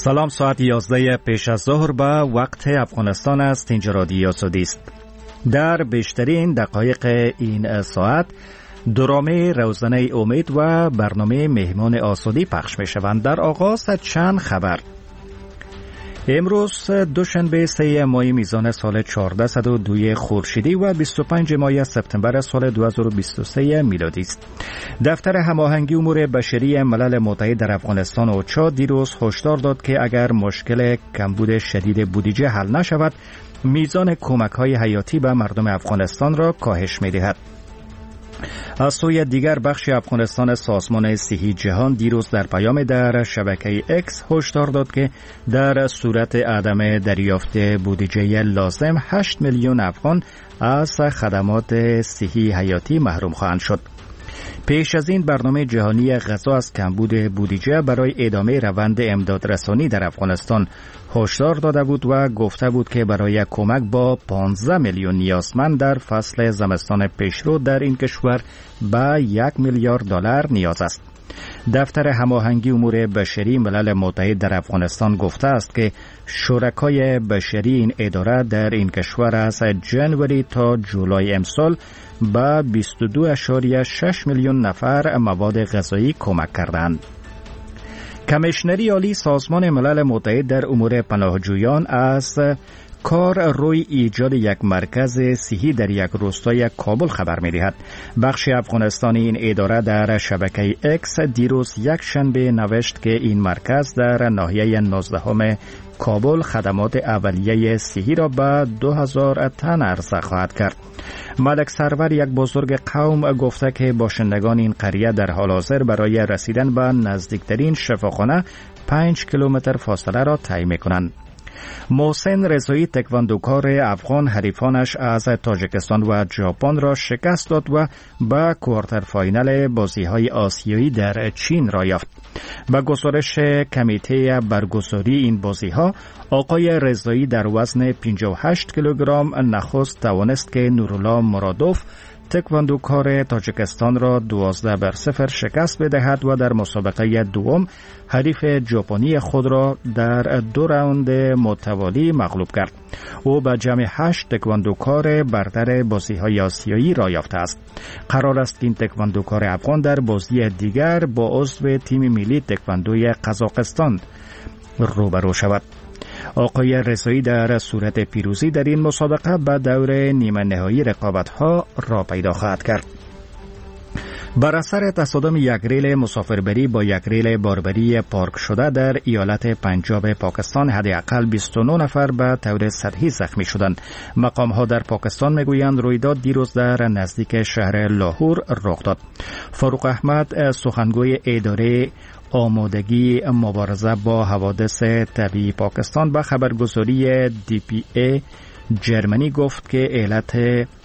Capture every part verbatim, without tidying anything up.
سلام، ساعت یازده پیش از ظهر به وقت افغانستان است. اینجا رادیو آزادی است. در بیشترین دقایق این ساعت درامه روزنه امید و برنامه مهمان آزادی پخش می شوند. در آغاز چند خبر. امروز دوشنبه سه ماه میزان سال چهارصد و دو خورشیدی و بیست و پنج ماه سپتامبر سال دو هزار و بیست و سه میلادی است. دفتر هماهنگی امور بشری ملل متحد در افغانستان اوچا دیروز هشدار داد که اگر مشکل کمبود شدید بودجه حل نشود، میزان کمک‌های حیاتی به مردم افغانستان را کاهش می‌دهد. از سوی دیگر بخش افغانستان سازمان صحی جهان دیروز در پیام در شبکه اکس هشدار داد که در صورت عدم دریافت بودجه لازم هشت میلیون افغان از خدمات صحی حیاتی محروم خواهند شد. پیش از این برنامه جهانی غذا از کمبود بودجه برای ادامه روند امدادرسانی در افغانستان هشدار داده بود و گفته بود که برای کمک با پانزده میلیون نیازمند در فصل زمستان پیشرو در این کشور به یک میلیارد دلار نیاز است. دفتر هماهنگی امور بشری ملل متحد در افغانستان گفته است که شرکای بشری این اداره در این کشور از جنوری تا جولای امسال به بیست و دو اشاریه شش میلیون نفر مواد غذایی کمک کردند. کمیشنری عالی سازمان ملل متحد در امور پناهجویان از کار روی ایجاد یک مرکز صحی در یک روستای کابل خبر می‌دهد. بخش افغانستانی این اداره در شبکه اکس دیروز یک شنبه نوشت که این مرکز در ناحیه نوزدهم کابل خدمات اولیه صحی را به دو هزار تن عرضه خواهد کرد. ملک سرور، یک بزرگ قوم، گفته که باشندگان این قریه در حال حاضر برای رسیدن به نزدیکترین شفاخانه پنج کیلومتر فاصله را طی می‌کنند. محسن رضایی، تکواندوکار افغان، حریفانش از تاجیکستان و ژاپن را شکست داد و به کوارتر فاینال بازی‌های آسیایی در چین را یافت. به گزارش کمیته برگزاری این بازی‌ها، آقای رضایی در وزن پنجاه و هشت کیلوگرم نخست توانست که نورالله مرادوف تکواندوکار تاجیکستان را دوازده بر صفر شکست بدهد و در مسابقه دوم حریف ژاپنی خود را در دو راوند متوالی مغلوب کرد. او به جمع هشت تکواندوکار برتر بازی‌های آسیایی را یافته است. قرار است که این تکواندوکار افغان در بازی دیگر با عضو تیم ملی تکواندوی قزاقستان روبرو شود. آقای رضایی در صورت پیروزی در این مسابقه به دور نیمه نهایی رقابت‌ها را پیدا خواهد کرد. بر اثر تصادم یک ریل مسافربری با یک ریل باربری پارک شده در ایالت پنجاب پاکستان حداقل بیست و نه نفر به طور سطحی زخمی شدند. مقام‌ها در پاکستان میگویند رویداد دیروز در نزدیک شهر لاهور رخ داد. فاروق احمد، سخنگوی اداره آمادگی مبارزه با حوادث طبیعی پاکستان، به خبرگزاری دی پی ای جرمنی گفت که علت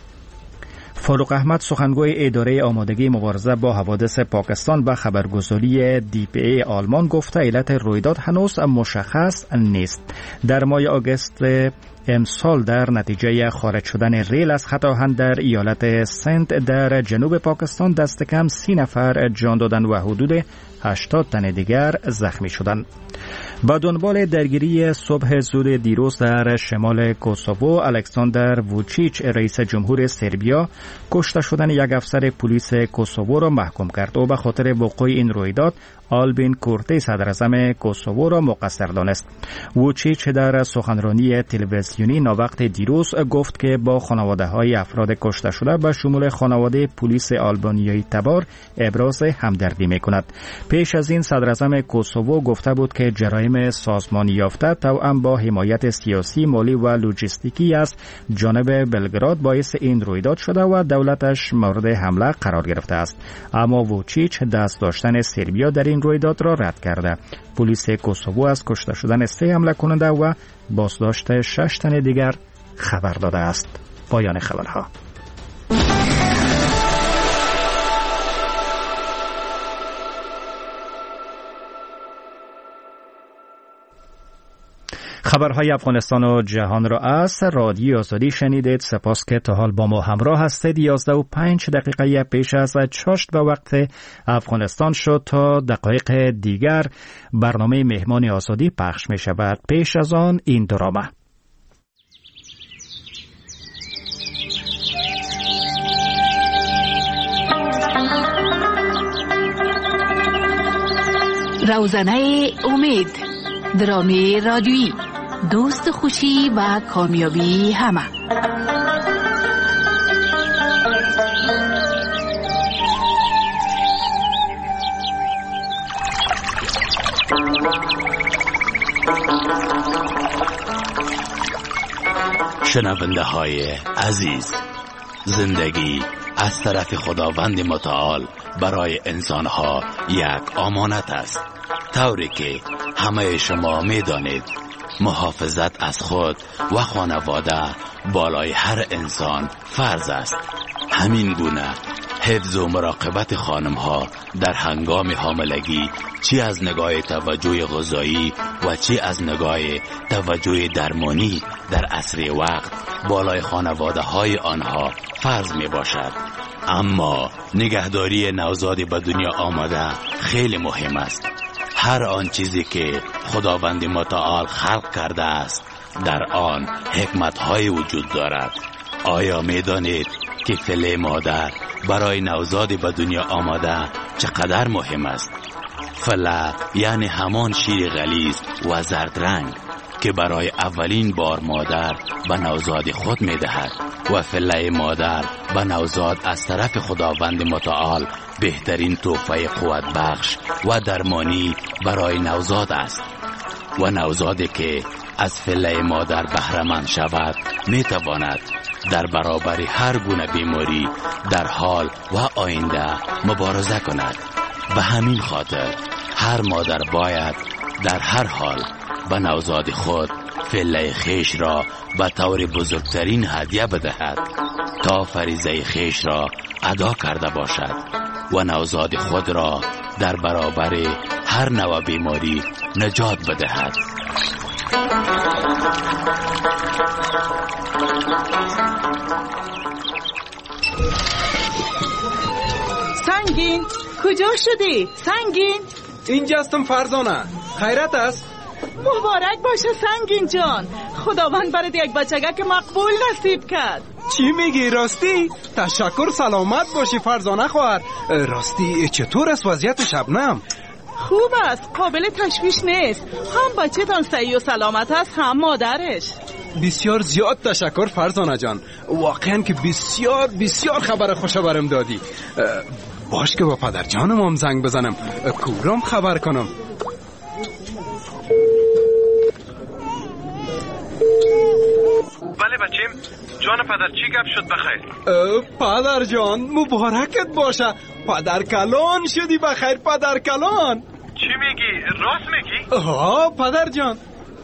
فاروق احمد، سخنگوی اداره آمادگی مبارزه با حوادث پاکستان، به خبرگزاری دی پی ای آلمان گفته علت رویداد هنوز مشخص نیست. در ماه آگوست امسال در نتیجه خارج شدن ریل از خط آهن در ایالت سند در جنوب پاکستان دست کم سی نفر جان دادند و حدود هشتاد تن دیگر زخمی شدند. با دنبال درگیری صبح زود دیروز در شمال کوسوو، الکساندر ووچیچ، رئیس جمهور سربیا، کشته شدن یک افسر پلیس کوسوو را محکوم کرد. او به خاطر وقوع این رویداد آلبین کورتی، صدراعظم کوسوو، را مقصر دانست. ووچیچ در سخنرانی تلویزیونی ناوقت دیروز گفت که با خانواده‌های افراد کشته شده به شمول خانواده پلیس آلبانیایی تبار ابراز همدردی می‌کند. پیش از این صدراعظم کوسوو گفته بود که جرایم سازمانی یافته توأم با حمایت سیاسی، مالی و لوجستیکی از جانب بلگراد باعث این رویداد شده و دولتش مورد حمله قرار گرفته است. اما ووچیچ دست داشتن سربیا در این رویداد را رد کرده. پلیس کوسوو از کشته شدن سه حمله کننده و بازداشت شش تن دیگر خبر داده است. پایان خبرها. خبرهای افغانستان و جهان را از رادیو آزادی شنیدید. سپاس که تا حال با ما همراه هستید. یازده و پنج دقیقه پیش از چاشت به وقت افغانستان شد. تا دقایق دیگر برنامه مهمان آزادی پخش می شود. پیش از آن این درامه. روزنه امید، درامی رادیویی، دوست خوشی و کامیابی همه. شنونده های عزیز، زندگی از طرف خداوند متعال برای انسانها یک امانت است، طوری که همه شما می دانید محافظت از خود و خانواده بالای هر انسان فرض است. همین گونه حفظ و مراقبت خانمها در هنگام حاملگی، چی از نگاه توجه غذایی و چی از نگاه توجه درمانی در عصر وقت بالای خانواده های آنها فرض می باشد. اما نگهداری نوزاد به دنیا آمده خیلی مهم است. هر آن چیزی که خداوند متعال خلق کرده است در آن حکمت‌های وجود دارد. آیا می دانید که فله مادر برای نوزاد به دنیا آمده چقدر مهم است؟ فله یعنی همان شیر غلیظ و زرد رنگ که برای اولین بار مادر به نوزاد خود می دهد و فله مادر به نوزاد از طرف خداوند متعال بهترین تحفه قوت بخش و درمانی برای نوزاد است. و نوزادی که از فله مادر بهره‌مند شود می تواند در برابر هر گونه بیماری در حال و آینده مبارزه کند. به همین خاطر هر مادر باید در هر حال به نوزاد خود فله خیش را به طور بزرگترین هدیه بدهد تا فریضه خیش را ادا کرده باشد و نوزاد خود را در برابر هر نوع بیماری نجات بدهد. سنگین، کجا شدی؟ سنگین؟ اینجا هستم فرزانه. خیرت است؟ مبارک باشه سنگین جان. خداوند برات یک بچگک مقبول نصیب کرد. چی میگی راستی؟ تشکر، سلامت باشی فرزانه خواهر. راستی چطور است وضعیت شبنم؟ خوب است، قابل تشویش نیست. هم بچه تان صحیح و سلامت است هم مادرش. بسیار زیاد تشکر فرزانه جان. واقعا که بسیار بسیار خبر خوش برم دادی. باش که با پدر جانم هم زنگ بزنم، کورم خبر کنم. بله بچیم، جان پدر چی گپ شد بخیر؟ پدر جان مبارکت باشه، پدر کلان شدی بخیر پدر کلان. چی میگی؟ راست میگی؟ ها پدر جان.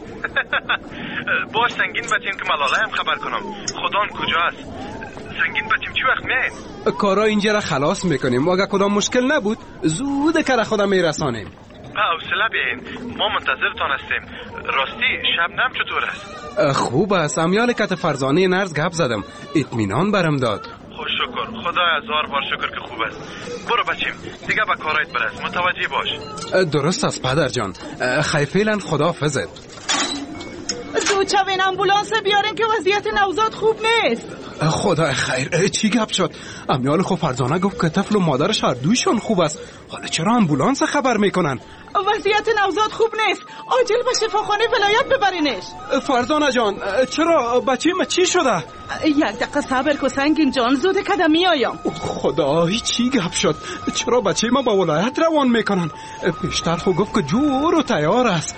باش سنگین بچیم که ملاله هم خبر کنم. خدان کجاست؟ سنگین بچیم چی وقت میاین؟ کارا اینجا را خلاص میکنیم، اگه کدام مشکل نبود زود کار خودم میرسانیم. حوصله بیاین، ما منتظرتان هستیم. راستی شبنم چطور است؟ خوب است، امیال کت فرزانه نرز گپ زدم، اطمینان برم داد. خوش شکر، خدا هزار بار شکر که خوب است. برو بچیم دیگه به کارایت برس، متوجه باش. درست است پدر جان. خیر فعلا خداحافظت. زود شوین امبولانس بیارین که وضعیت نوزاد خوب نیست. خدا خیر، چی گپ شد؟ امیال خو فرزانه گفت که طفل و مادرش هر دویشون خوب است. حالا چرا امبولانس خبر میکنن؟ وضعیت نوزاد خوب نیست، عاجل به شفاخانه ولایت ببرینش. فرزانه جان چرا؟ بچه ما چی شده؟ یک دقیقه صبر کن سنگین جان، زود قدمی آیم. خدای چی گپ شد؟ چرا بچه ما با ولایت روان میکنن؟ پیشتر خو گفت که جور و تیار است.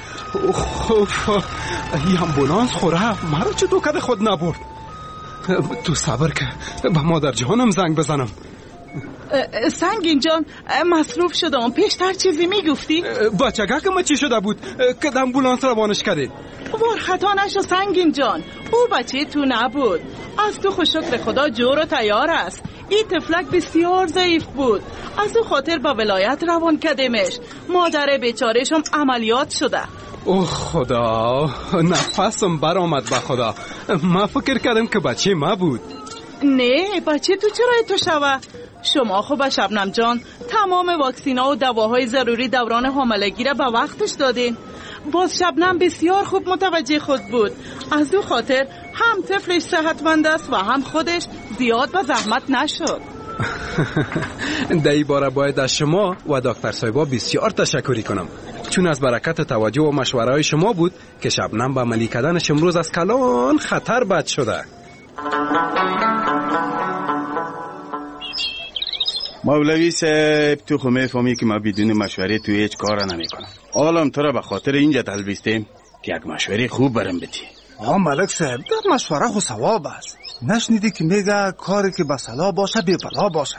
این امبولانس خوره مرا چه دوکد خود نبرد. تو صبر که به مادر جانم زنگ بزنم. سنگین جان مصروف شدم، پیشتر چیزی میگفتی؟ بچگه که ما چی شده بود که امبولانس روانش کردی؟ وار خطا نشو سنگین جان، او بچه تو نبود. از تو خوششکر خدا جور و تیار است. این طفلک بسیار ضعیف بود، از او خاطر با ولایت روان کردیمش. مادر بیچاره‌ش هم عملیات شده. اوه خدا، نفسم برآمد به خدا. من فکر کردم که بچه ما بود. نه بچه تو چرا تو شوه؟ شما خب شبنم جان تمام واکسینا و دواهای ضروری دوران حاملگی را به وقتش دادین. باز شبنم بسیار خوب متوجه خود بود. از دو خاطر هم طفلش صحتمند است و هم خودش زیاد به زحمت نشد. در این باره باید از شما و دکتر صاحبا بسیار تشکری کنم، چون از برکت توجه و مشوره های شما بود که شبنم به عملی کردنش امروز از کلان خطر بد شده. مولوی صاحب، تو خو میفهمی که ما بدون مشوره تو هیچ کار نمی کنم. حالا تو را به خاطر اینجا تلبیستیم که یک مشوره خوب برم بدی. آه ملک صاحب، در مشوره خو ثواب است. نشنیدی که میگه کاری که به صلاح باشه بی بلا باشه؟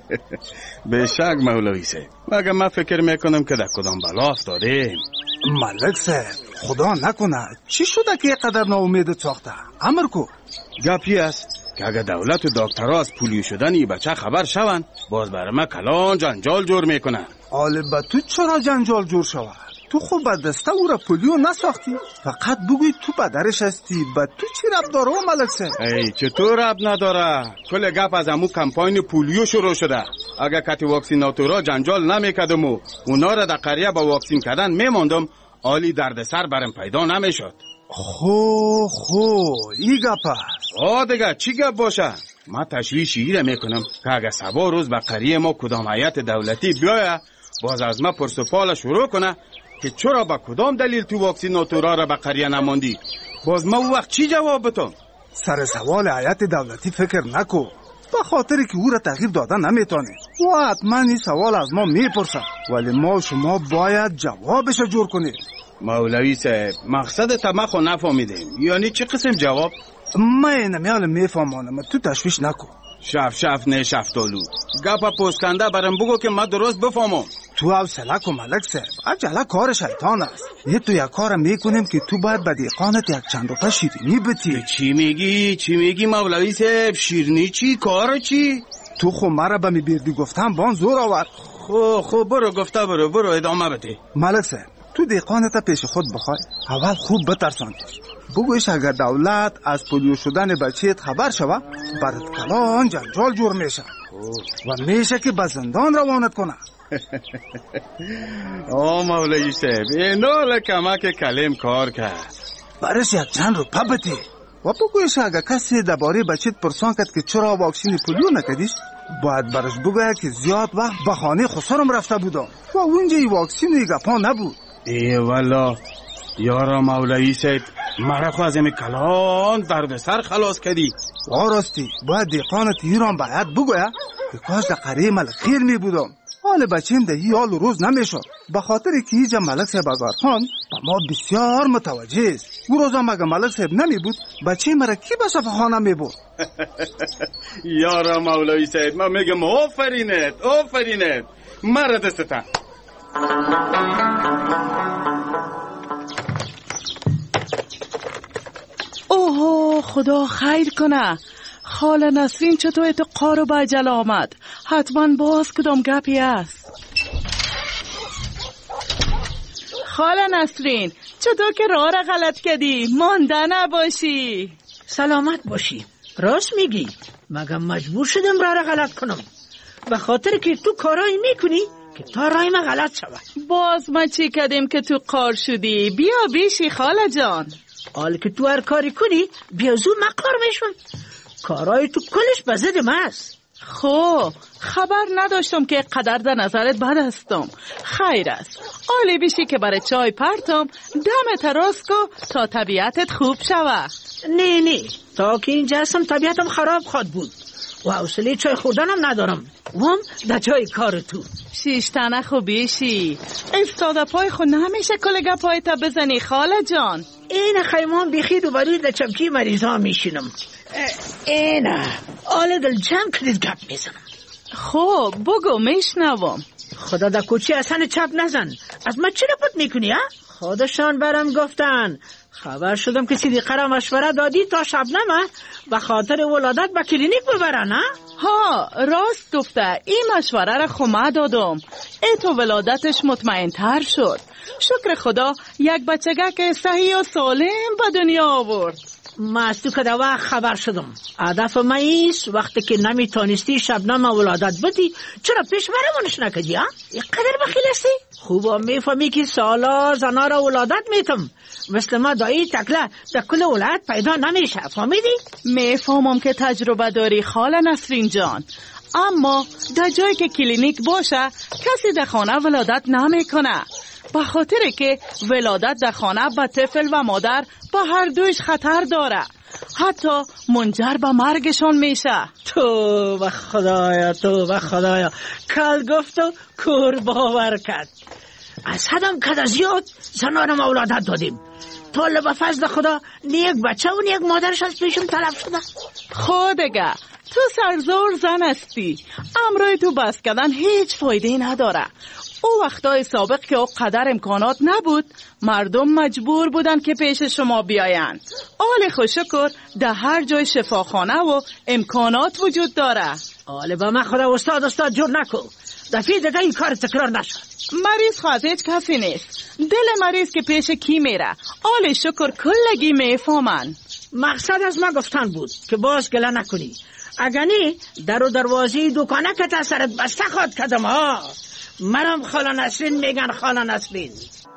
به شک مولوی صاحب، مگه من فکر میکنم که در کدام بلا افتادیم. ملک صاحب خدا نکنه چی شده که اینقدر ناامید ساخته؟ امر کو. گپی است که اگر دولت و دکترها از پولیو شدن این بچه خبر شوند، باز برای ما کلان جنجال جور میکنه. آله با تو چرا جنجال جور شود؟ تو خوب به دسته او را پولیو نساختی؟ فقط بگوی تو بدرش هستی. با تو چی رب داره ملک صاحب؟ ای چطور رب نداره؟ کل گپ از امو کمپاین پولیو شروع شده. اگر کتی واکسیناتورا جنجال نمیکردم و اونا را در قریه با واکسین کردن میماندم، عالی دردسر برم پیدا نمیشد. خو خو این گپ است. آه دیگه چی گپ باشه؟ من تشویشی ایره میکنم که اگر سبا روز به قریه ما کدام هیئت دولتی بیایه، باز از ما پرس و پال شروع کنه که چرا با کدام دلیل تو واکسیناتورا را به قریه نماندی. باز ما او وقت چی جواب بتم؟ سر سوال هیئت دولتی فکر نکو، به خاطر که او را تغییر دادن نمیتونه و حتما این سوال از ما میپرسه، ولی ما شما باید جوابش جور کنید. مولوی صاحب مقصد تمخو نفهمیدیم، یعنی چه قسم جواب؟ من نمیال میفهمانم، تو تشویش نکو. شف شف نه شفتالو، گپا پوسکنده برم بگو که من درست بفهمم. تو حوصله کن ملک صاحب، عجله کار شیطان است. یه تو یک کار میکنیم که تو باید به دیقانت یک چند روپه شیرینی بتی. چی میگی؟ چی میگی مولوی صاحب؟ شیرینی چی؟ کار چی؟ تو خو مرا به می بیردی گفتم بان زور آورد. خو خو برو گفته برو برو ادامه بده. ملک صاحب تو دیقانت پیش خود بخوای، اول خوب بترساندی. بگویش اگر دولت از پولیو شدن بچه‌ت خبر شوه، برات کلان جنجال جور میشه و میشه که به زندان روانت کنه. آه مولوی صاحب اینا لکمک کلم کار کرد. برش یک چند رو پا بتی و بگویش اگر کسی درباره بچه‌ت پرسان کرد که چرا واکسین پولیو نکردیش، باید برش بگوید که زیاد وقت به خانه خسرم رفته بودم و اونجا این واکسین و گپا نبود. ای والا یارا مولوی صاحب، مرا خو از این کلان درد سر خلاص کردی. واراستی باید دیقانت ایران باید بگوید که کاش در قریه ملک خیر می بودم. حال بچیم ده یه حال روز نمیشد، به خاطر که ایجا ملک صاحب آگارخان ما بسیار متوجه است. او روزا مگه ملک صاحب نمی بود، بچه مرا کی به صفحه خانه می بود؟ یارا مولوی صاحب ما میگم آفرینت آفرینت، مرا دستتن. اوه خدا خیر کنه. خاله نسرین چطور تو قارو با عجل آمد؟ حتما باز کدام گپی است. خاله نسرین چطور که راه را غلط کردی؟ مانده نباشی. سلامت باشی. راست میگی، مگه مجبور شدم راه را غلط کنم؟ به خاطر که تو کارایی میکنی که تا راه ما غلط شود. باز ما چی کردیم که تو قار شدی؟ بیا بیشی خاله جان. حال که تو هر کاری کنی بیا زود من کار میشون. کارای تو کلش به ضد من است. خب خبر نداشتم که قدر در نظرت بد هستم. خیر است، عالی بیشی که برای چای پرتم دم تراس کو تا طبیعتت خوب شوه. نه نه، تا که اینجا هستم طبیعتم خراب خواد بود و حوصله چای خوردنم ندارم. وام در جای کار تو شیشتنه خوبیشی استاده پای خود نمیشه کلگه پای تا بزنی خاله جان. این خیمان بیخی دوباره در چمکی مریضا میشینم. اینا آل دل جمع کردید گپ میزنم. خب بگو میشنوم. خدا در کوچی اصلا چپ نزن. از ما چی رپورت میکنی ها؟ خودشان برم گفتن. خبر شدم که صدیقه را مشوره دادی تا شبنمه به خاطر ولادت به کلینیک ببرن ها؟ ها راست گفته. این مشوره را خمه دادم. ای تو ولادتش مطمئن تر شد. شکر خدا یک بچگه که صحیح و سالم به دنیا آورد. ما از تو که در وقت خبر شدم. هدف ما ایست وقتی که نمیتونستی شبنم ولادت بدی چرا پیش برمونش نکدی ها؟ یک قدر بخیل هستی؟ خوبا میفهمی که سالا زنا را ولادت میتم. مثل ما دایی تکله در کل ولایت پیدا نمیشه. فهمیدی؟ میفهمم که تجربه داری خاله نسرین جان، اما در جایی که کلینیک باشه کسی در خانه ولادت نمیکنه، به خاطر که ولادت در خانه به طفل و مادر به هر دویش خطر داره، حتی منجر به مرگشان میشه. تو به خدایا تو به خدایا کل گفت و کور باور کرد. از حدم کده زیاد زنانم ولادت دادیم. طال به فضل خدا نیک بچه و نیک مادرش از پیشم طلب شده. خودگه تو سرزور زن هستی، امروی تو بس کردن هیچ فایده نداره. او وقتای سابق که او قدر امکانات نبود، مردم مجبور بودن که پیش شما بیاین. آل خوشکر در هر جای شفاخانه و امکانات وجود داره. آل با من خدا استاد استاد جور نکو، دفعه دیگه این کار تکرار نشد. مریض خواهد هیچ کسی نیست. دل مریض که پیش کی میره آل شکر کلگی میفهمن. مقصد از ما گفتن بود که باز گله نکنی، اگنی در و دروازی دکانه که تسرت بسته خواد کدم ها. منم خاله نسرین میگن خاله نسرین.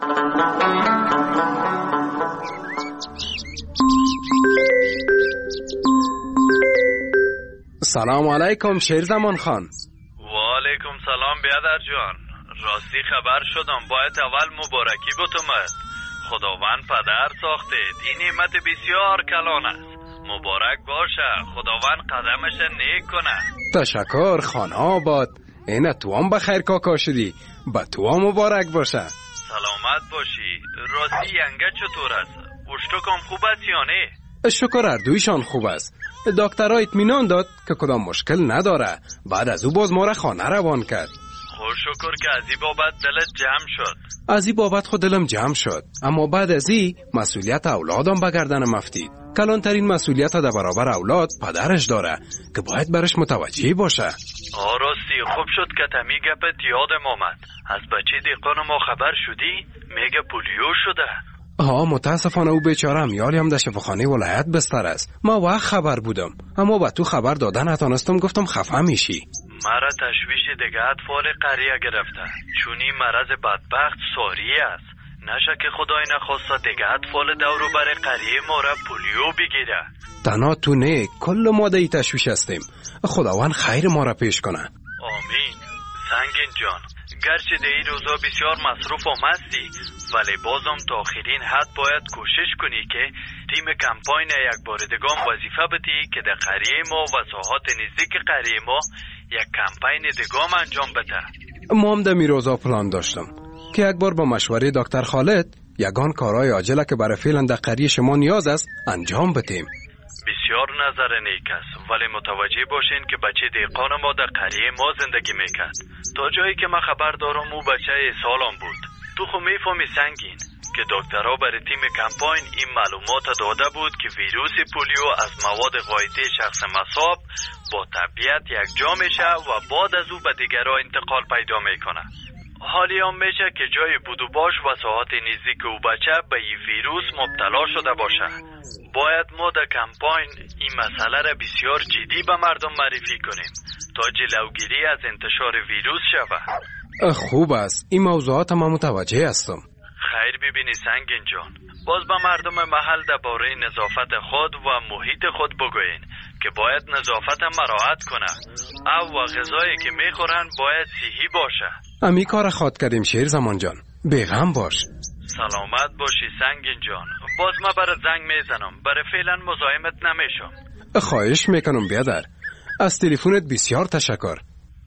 سلام علیکم شیرزمان خان. و علیکم سلام بیادر جان. راستی خبر شدم باید اول مبارکی بتومد. خداوند پدر ساختید، این نعمت بسیار کلان است. مبارک باشه، خداوند قدمش نیک کنه. تشکر خانه آباد. اینه تو هم بخیر کاکا شدی، با تو هم مبارک باشه. سلامت باشی. راستی ینگه چطور است؟ اشتکم خوب است یا نه؟ شکر اردویشان خوب است. دکترها اطمینان داد که کدام مشکل نداره. بعد از او باز ما را خانه روان کرد. خوش شکر که از این بابت دلت جمع شد. از این بابت خود دلم جمع شد، اما بعد از این مسئولیت اولادم به گردنم افتید. کلانترین مسئولیت در برابر اولاد پدرش داره که باید برش متوجه باشه. آه راستی خوب شد که تمی گپت یادم آمد. از بچه دیقان ما خبر شدی؟ میگه پولیو شده. ها متاسفانه او بیچاره امیالی هم در شفاخانه ولایت بستر است. ما وقت خبر بودم، اما با تو خبر دادن نتونستم، گفتم خفه میشی. مرا تشویش دیگه اطفال قریه گرفته، چون این مرض بدبخت ساری است. نشه که خدای نخواسته دیگه اطفال دورو بر قریه ما را پولیو بگیره. تنها تو نه، کل ما در تشویش هستیم. خداوند خیر ما را پیش کنه. آمین. سنگین جان، گرچه در این روزا بسیار مصروف هم هستی، ولی بازم تا آخرین حد باید کوشش کنی که تیم کمپاین یک بار دیگه وظیفه بدی که در قریه ما و ساحات نزدیک قریه ما یک کمپاین دیگه انجام بده. ما هم در می روزا پلان داشتم که یک بار با مشوره دکتر خالد یگان کارهای عاجله که برای فعلا در قریه شما نیاز است انجام بدیم. بسیار نظر نیک است، ولی متوجه باشین که بچه دیقان ما در قریه ما زندگی میکرد. تا جایی که من خبر دارم او بچه سالم بود. تو خو میفهمی سنگین که دکترها برای تیم کمپاین این معلومات داده بود که ویروس پولیو از مواد غایطی شخص مصاب با طبیعت یک جا میشه و بعد از او به دیگرها انتقال پیدا میکنه. حالی هم میشه که جای بودو باش و ساعات نزدیک او بچه به این ویروس مبتلا شده باشه. باید ما در کمپاین این مسئله را بسیار جدی به مردم معرفی کنیم تا جلوگیری از انتشار ویروس شود. خوب است، این موضوعات ما متوجه هستم. خیر ببینی سنگین جان، باز به مردم محل درباره نظافت خود و محیط خود بگوین که باید نظافت مراعات کنه او و غذایی که میخورن باید صحی باشه. امی کار خواد کردیم شیر زمان جان، بیغم باش. سلامت باشی سنگین جان. باز ما برای زنگ میزنم، برای فعلا مزاحمت نمیشم. خواهش میکنم بیادر، از تلفنت بسیار تشکر.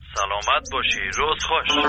سلامت باشی، روز خوش.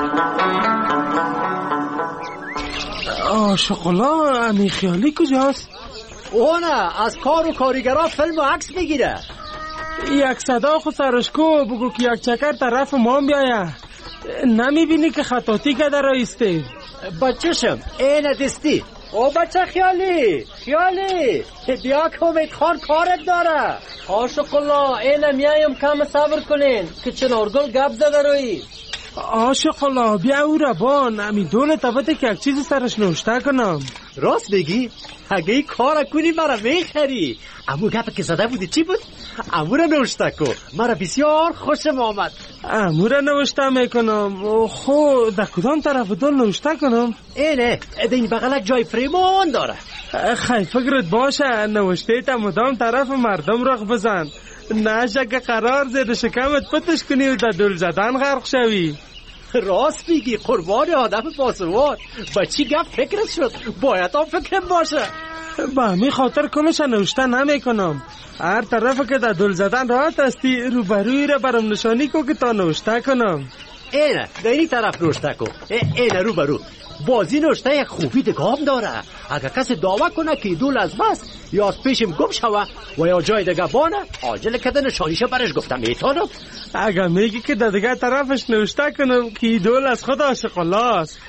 آه شغلا امی خیالی کجاست؟ اونه از کار و کاریگرها فیلم و عکس میگیره. یک صدا خود سرش کو بگو که یک چکر طرف ما بیایه. نمیبینی که خطاطی که در رایسته؟ بچه‌شم این دستی او بچه خیالی خیالی بیا که امید خان کارت داره. عاشق الله اینم میایم کم صبر کنین که چنارگل گپ زده روی. عاشق الله بیا او را بان امی دولت بده که یک چیزی سرش نوشته کنم. راست بگی؟ اگه این کار کنی مرا میخری. امو گپ که زده بودی چی بود؟ امو را نوشته کن. مرا بسیار خوشم آمد. امو را نوشته میکنم. خو در کدام طرف دل نوشته کنم؟ اینه در این بغلک جای فریمان داره. خیلی فکرت باشه نوشته تا مدام طرف مردم رخ بزن، نشه که قرار زیر شکمت پتش کنی و در دل زدن غرق شوی. راست میگی قربان آدم باسواد. با چی گفت فکرت شد؟ باید هم فکرم باشه. با همین خاطر کلش نوشته نمی کنم. هر طرف که در دل زدن راحت هستی روبروی را برام نشانی کو که تا نوشته کنم. اینه در این طرف نوشته کن. اینه روبرو. بازی نوشته یک خوبی دگام داره. اگر کسی دعوه کنه که دول از بس یا از پیشم گم شوه و یا جای دیگه بانه عاجل کده نشانیشه برش گفتم میتونم. اگر میگی که در دیگه طرفش نوشته کنم که دول از خود عاشق الله است.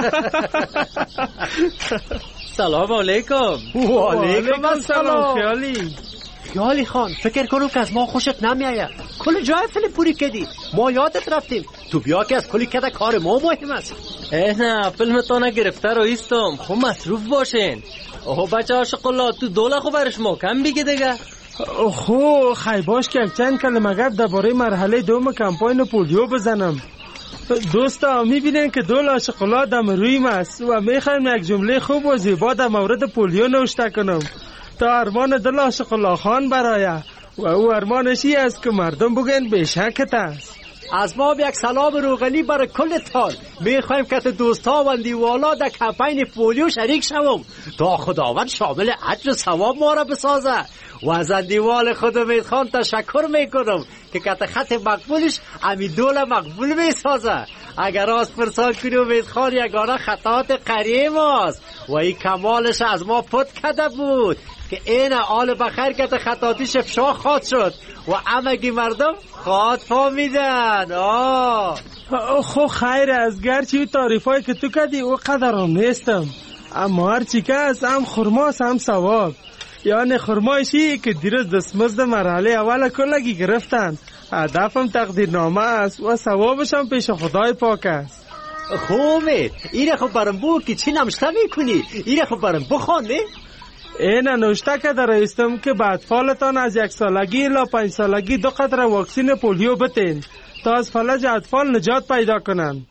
سلام علیکم. و علیکم السلام. خیالی خیالی خان فکر کنم که از ما خوشت نمیآید. کل جای فیلم پوری کردی. ما یادت رفتیم. تو بیا که از کلی کده کار ما مهم است. نه فیلم تو نگرفته رو ایستم. خب مصروف باشین. اوه بچه عاشق الله تو دوله خو برش محکم بگی دیگه. خو خیلی باش که یک چند کلمه گپ درباره مرحله دوم کمپاین پولیو بزنم. دوستا میبینین که دول عاشق الله دم رویم است و میخوایم یک جمله خوب و زیبا در مورد پولیو نوشته کنم تا ارمان دل عاشق الله خان برایه و او ارمانشی است که مردم بگن بشکت است. از ما یک سلام روغنی برای کل تان. میخوایم که دوستا و دیوالا در کمپین پولیو شریک شوم تا خداوند شامل اجر و ثواب ما را بسازه. و از دیوال خود امید خان تشکر میکنم که کت خط مقبولش امی دول مقبول میسازه. اگر از پرسان کنی امید خان یگانه خطات قریه ماست و این کمالش از ما پت کده بود که این آل بخیر کت خطاتیش افشا خواد شد و امگی مردم خواد فامیدن. آه خو خیر از گرچی تعریف هایی که تو کدی او قدرم نیستم، اما هرچی که از هم خرماس هم ثواب. یعنی خرمایشی که دیروز دستمزد مرحله اول کلگی گرفتن. هدفم تقدیرنامه است و ثوابشم پیش خدای پاک است. خوبه اینه خب برم بو که چی نمشته میکنی؟ اینه خب برم بخوان نه؟ اینه نوشته که در ایستم که به اطفالتان از یک سالگی الی پنج سالگی دو قطره واکسین پولیو بتین تا از فلج اطفال نجات پیدا کنن.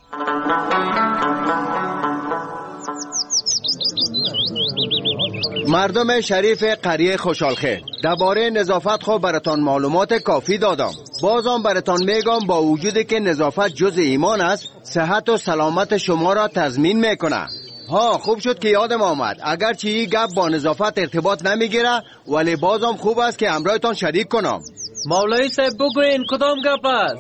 مردم شریف قریه خوشحالخیر، درباره نظافت خو براتان معلومات کافی دادم. بازم براتان میگم با وجودی که نظافت جز ایمان است، صحت و سلامت شما را تضمین میکنه. ها خوب شد که یادم آمد، اگرچه این گپ با نظافت ارتباط نمیگیره ولی بازم خوب است که همراهتان شریک کنم. مولای صاحب بگوین کدام گپ است؟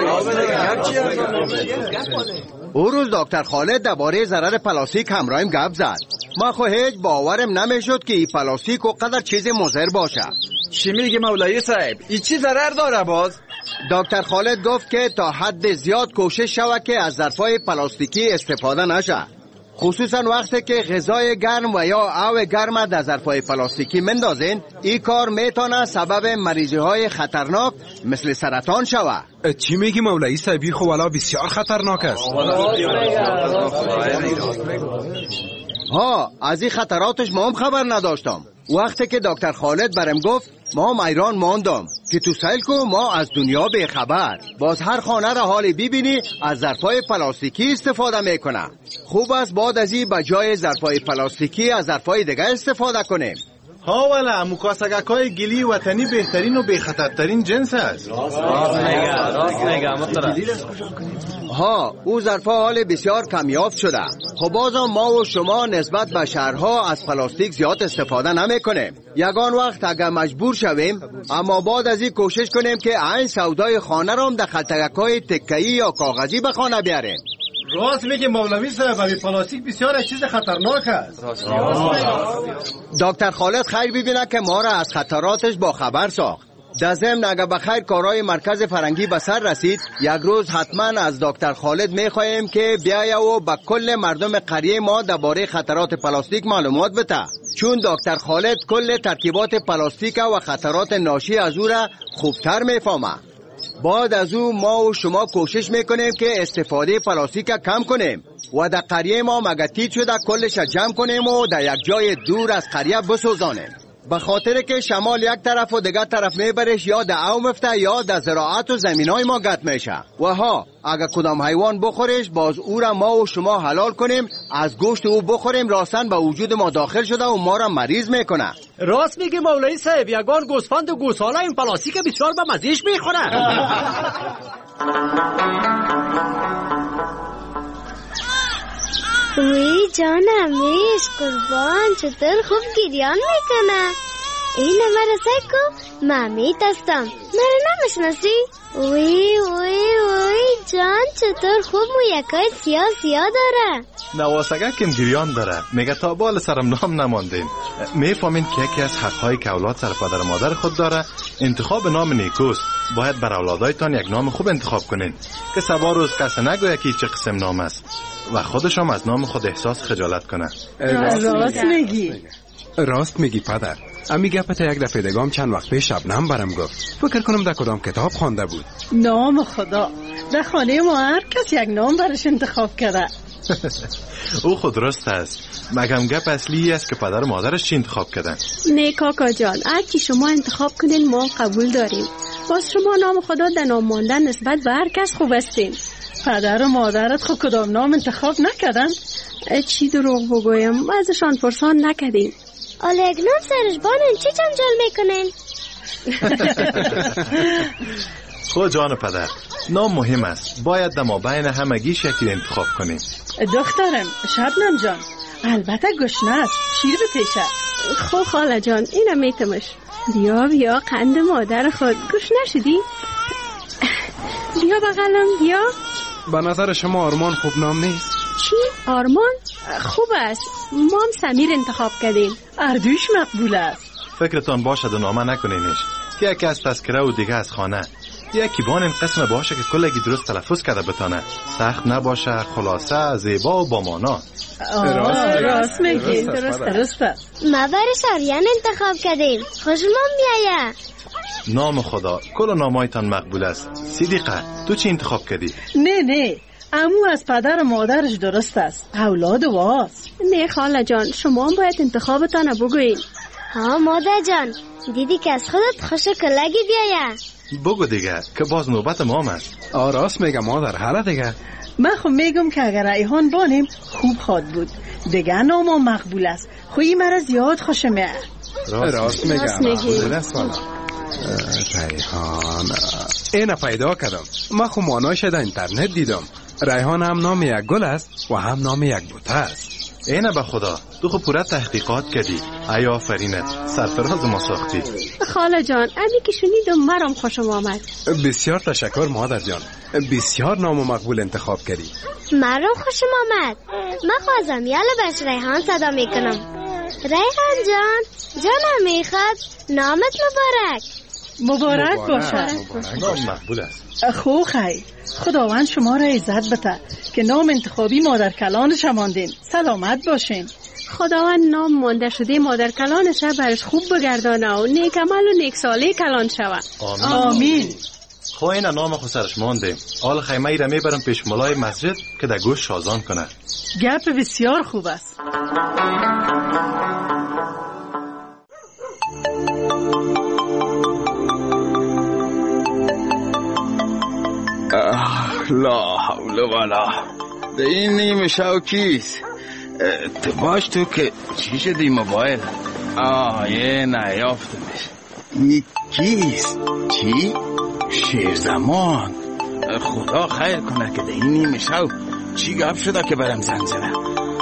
او روز دکتر خالد درباره ضرر پلاستیک همراهیم گپ زد. ما خو هیچ باورم نمیشد که این پلاستیک و قدر چیز مضر باشه. چی میگی مولای صاحب؟ این چی ضرر داره باز؟ دکتر خالد گفت که تا حد زیاد کوشش شود که از ظرفای پلاستیکی استفاده نشه، خصوصا وقتی که غذای گرم و یا آب گرم در ظرفای پلاستیکی مندازین. این کار میتونه سبب مریضی های خطرناک مثل سرطان شود. چی میگی مولایی صاحبی؟ خب والا بسیار خطرناک است. ها از این خطراتش ما هم خبر نداشتم. وقتی که دکتر خالد برم گفت ما هم ایران ماندم که تو سیل کو ما از دنیا به خبر. باز هر خانه را حالی ببینی از ظرفای پلاستیکی استفاده میکنه. خوب است بعد از این به جای ظرفای پلاستیکی از ظرفای دیگه استفاده کنیم. ها ولی مکاسگک های گلی وطنی بهترین و بخطرترین جنس است. راست میگم ها او ظرفا حال بسیار کمیاب شده. خب بازم ما و شما نسبت به شهرها از پلاستیک زیاد استفاده نمی کنیم. یگان وقت اگر مجبور شویم، اما بعد از این کوشش کنیم که این سودای خانه را هم در خلطگک های تکه‌ای یا کاغذی به خانه بیاریم. راست میگه مولوی صاحب، این پلاستیک بسیار چیز خطرناک است. دکتر خالد خیر ببینه که ما را از خطراتش با خبر ساخت. در ضمن اگر بخیر کارهای مرکز فرنگی به سر رسید، یک روز حتما از دکتر خالد میخواهیم که بیایه و به کل مردم قریه ما درباره خطرات پلاستیک معلومات بده، چون دکتر خالد کل ترکیبات پلاستیک و خطرات ناشی از او را خوبتر میفهمه. بعد از او ما و شما کوشش میکنیم که استفاده پلاستیک کم کنیم و در قریه ما مگتیت شده کلش جمع کنیم و در یک جای دور از قریه بسوزانیم، به خاطر که شمال یک طرف و دیگر طرف میبرش یا در او مفته یا در زراعت و زمینای ما گت میشه و ها اگر کدام حیوان بخورش باز او را ما و شما حلال کنیم، از گوشت او بخوریم، راستن به وجود ما داخل شده و ما را مریض میکنه. راست میگی مولوی صاحب، یگان گوسفند و گوساله این پلاستیک بسیار به مزیش میخوره. وی جانم میش قربان، چطور خوب گریان میکنه. این مرا سکو مامیت هستم، مرا نمیشناسی؟ وی وی وی جان چطور خوب مو یکای سیاه سیاه داره. نواسگه کم گریان داره، میگه تا بال سرم نام نماندین. میفهمین که یکی از حقهای که اولاد سر پدر مادر خود داره انتخاب نام نیکوست. باید بر اولادایتان یک نام خوب انتخاب کنین که سبا روز کسی نگویه که چه قسم نام است و خودشم از نام خود احساس خجالت کنه. راست میگی. راست میگی پدر. امی گپت یک دفعه دگام چند وقت پیش شبنم برم گفت. فکر کنم در کدام کتاب خوانده بود. نام خدا، در خانه ما هر کس یک نام برش انتخاب کرده. او خود درست است، مگم گپ اصلی است که پدر و مادرش چی انتخاب کردن. نه کاکا جان، هر چی شما انتخاب کنین ما قبول داریم. باز شما نام خدا در نام ماندن نسبت به هر کس خوب استین. پدر و مادرت خود کدام نام انتخاب نکردن؟ چی دروغ بگویم، ازشان پرسان نکردیم. آله یک نام سرش بانن چی جنجال میکنن؟ خود جان پدر، نام مهم است، باید در مابین همگی شکل انتخاب کنیم. دخترم شبنم جان، البته گشنه است، شیر بپیشه. خب خاله جان اینم میتمش. بیا بیا قند مادر خود، گوش نشدی؟ بیا بغلم بیا. به نظر شما آرمان خوب نام نیست؟ چی؟ آرمان؟ خوب است، ما هم سمیر انتخاب کردیم. اردوش مقبول است. فکرتان باشد و نامه نکنینش که یکی از تذکره و دیگه از خانه. یکی بان این قسم باشه که کلگی درست تلفظ کرده بتانه، سخت نباشه، خلاصه، زیبا و با مانا. راست میگی، درست درست. ما برش آریان انتخاب کردیم، خوشمان میایه. نام خدا، کل نامایتان مقبول است. صدیقه تو چی انتخاب کردی؟ نه نه، امو از پدر و مادرش درست است، اولاد واست. نه خاله جان، شما هم باید انتخابتان بگوین. ها مادر جان، دیدی که از خودت خوش کلگی بیایه. بگو دیگه که باز نوبت مام است. آه راست میگم مادر، هره دیگه. من خب میگم که اگر ریحان بانیم خوب خواد بود، دیگه نام مقبول است. خویی مرا زیاد خوش میاد. راست میگم. راست میگی. ریحان اینه پیدا کردم. من خب مانایش در اینترنت دیدم. ریحان هم نام یک گل است و هم نام یک بوته است. اینه به خدا، تو خب پورا تحقیقات کردی. ای آفرینت، سرفراز ما ساختی. خاله جان امی که شنیدم مرام خوشم آمد. بسیار تشکر مادر جان، بسیار نام و مقبول انتخاب کردی. مرام خوشم آمد. من خوازم یالا بش ریحان صدا میکنم. ریحان جان، جانم میخواد نامت مبارک. مبارک باشه. نام مقبول است. خو خیر، خداوند شما را عزت بده که نام انتخابی مادر کلانش ماندین. سلامت باشین. خداوند نام مانده شده مادر کلانش برش خوب بگردانه و نیک عمل و نیک ساله کلان شود. آمین. آمین. خو این نام خود سرش مانده. آل خیمه ای را میبرم پیش ملای مسجد که در گوش شازان کنه. گپ بسیار خوب است. لا حول ولا. ده این نیمه شو کیست؟ تو باش تو که چی شدی موبایل؟ آه یه نیافتمش. این کیست؟ چی؟ شیر زمان. خدا خیر کنه که ده این نیمه شو چی گفت شده که برم زنگ زنه.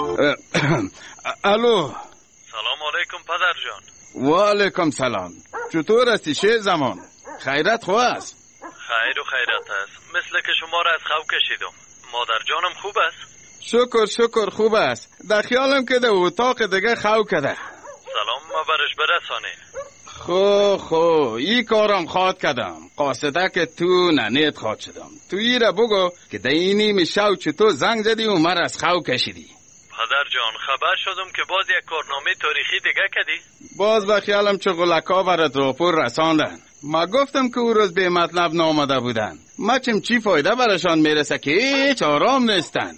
الو. سلام علیکم پدر جان. و علیکم سلام. چطور هستی شیر زمان؟ خیرت خواه است؟ خیر و خیرت است. مثل که شما را از خواب کشیدم. مادر جانم خوب است؟ شکر شکر خوب است. در خیالم که در اتاق دیگه خواب کده. سلام ما برش برسانین. خو خو ای کارم خواد کردم، قاصده که تو ننیت خواد شدم. تو ای را بگو که دینی میشو چه تو زنگ زدی و مر از خو کشیدی. پدر جان خبر شدم که باز یک کارنامه تاریخی دیگه کردی؟ باز به خیالم چه غلکا برات راپور رساندن. ما گفتم که او روز به مطلب نامده بودن. ما چیم چی فایده برشان میرسه که هیچ آرام نیستن.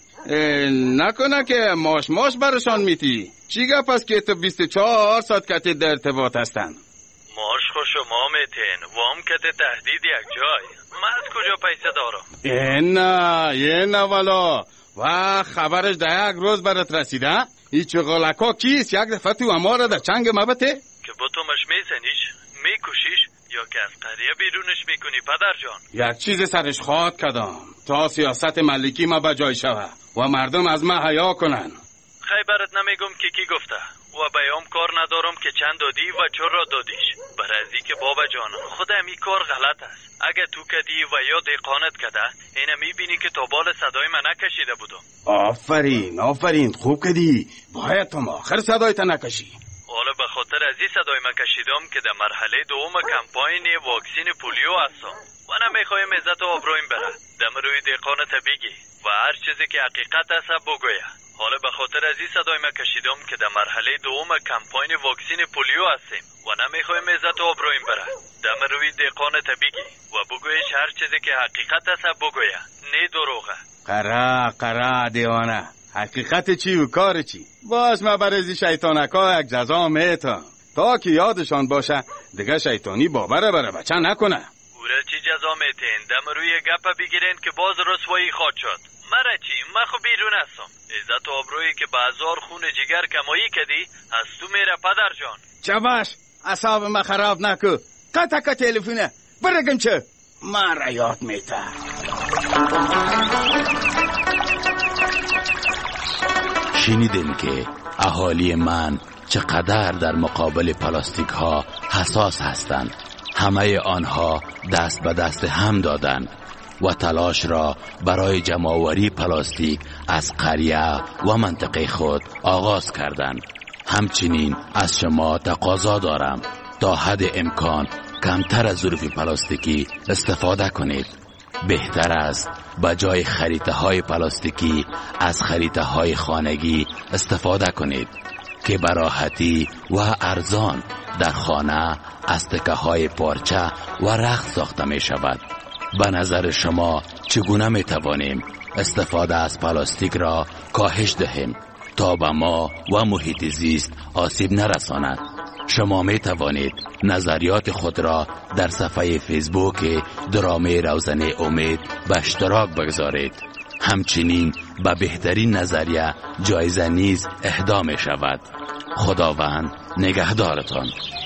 نکنه که ماش ماش برشان میتی. چی گپ است که تو بیست و چهار ساعت کتی در ارتباط هستن؟ ماش خو شما میتین وام کت تهدید یک جای. من از کجا پیسه دارم؟ این نه این نه والا. و خبرش در یک روز برات رسیده؟ هیچ غلکا کیست یک دفعه تو اماره در چنگ مبته؟ که با تو مش میزنیش میکشیش یا که از قریه بیرونش میکنی پدر جان؟ یک چیز سرش خواد کدام تا سیاست ملکی ما به جای شوه و مردم از ما حیا کنن. خیبرت نمیگم که کی گفته و بیام کار ندارم که چند دادی و چور را دادیش. برای که بابا جان خود امی کار غلط است. اگه تو کدی و یا دیقانت کده اینه میبینی که تا بال صدای من نکشیده بودم. آفرین آفرین خوب کدی. باید تو آخر صدای تا نکشی. حالا به خاطر از این صدای من کشیدم که در مرحله دوم کمپاین واکسین پولیو هستم و نمیخوایم عزت و آبرویم بره. دم روی دیقانت بگی و هر چیزی که حقیقت است بگویه. حالا به خاطر از این صدای من کشیدم که در مرحله دوم کمپاین واکسین پولیو هستیم و نمیخوایم عزت و آبرویم بره. دم روی دیقانت بگی و بگویش هر چیزی که حقیقت است بگویه، نه دروغه. قرا قرا دیوانه، حقیقت چی و کار چی؟ باش ما برای شیطانکا یک جزا میتم تا که یادشان باشه دیگه شیطانی باوره بره بچه نکنه. اوره چی جزا میتین؟ دم روی گپ بگیرین که باز رسوایی خواد شد. مره چی؟ من خو بیرون هستم. عزت و آبرویی که به هزار خون جگر کمایی کدی از تو میره پدر جان. چه باش اصاب ما خراب نکو. قطع که تلفونه برگم چه من را یاد میته. شنیدین که اهالی من چقدر در مقابل پلاستیک ها حساس هستند. همه آنها دست به دست هم دادند و تلاش را برای جمع‌آوری پلاستیک از قریه و منطقه خود آغاز کردند. همچنین از شما تقاضا دارم تا حد امکان کمتر از ظروف پلاستیکی استفاده کنید. بهتر است به جای خریطه های پلاستیکی از خریطه های خانگی استفاده کنید که براحتی و ارزان در خانه از تکه های پارچه و رخت ساخته می شود. به نظر شما چگونه می توانیم استفاده از پلاستیک را کاهش دهیم تا به ما و محیط زیست آسیب نرساند؟ شما می توانید نظریات خود را در صفحه فیسبوک درامه روزنه امید به اشتراک بگذارید. همچنین به بهترین نظریه جایزه نیز اهدا می شود. خداوند نگهدارتان.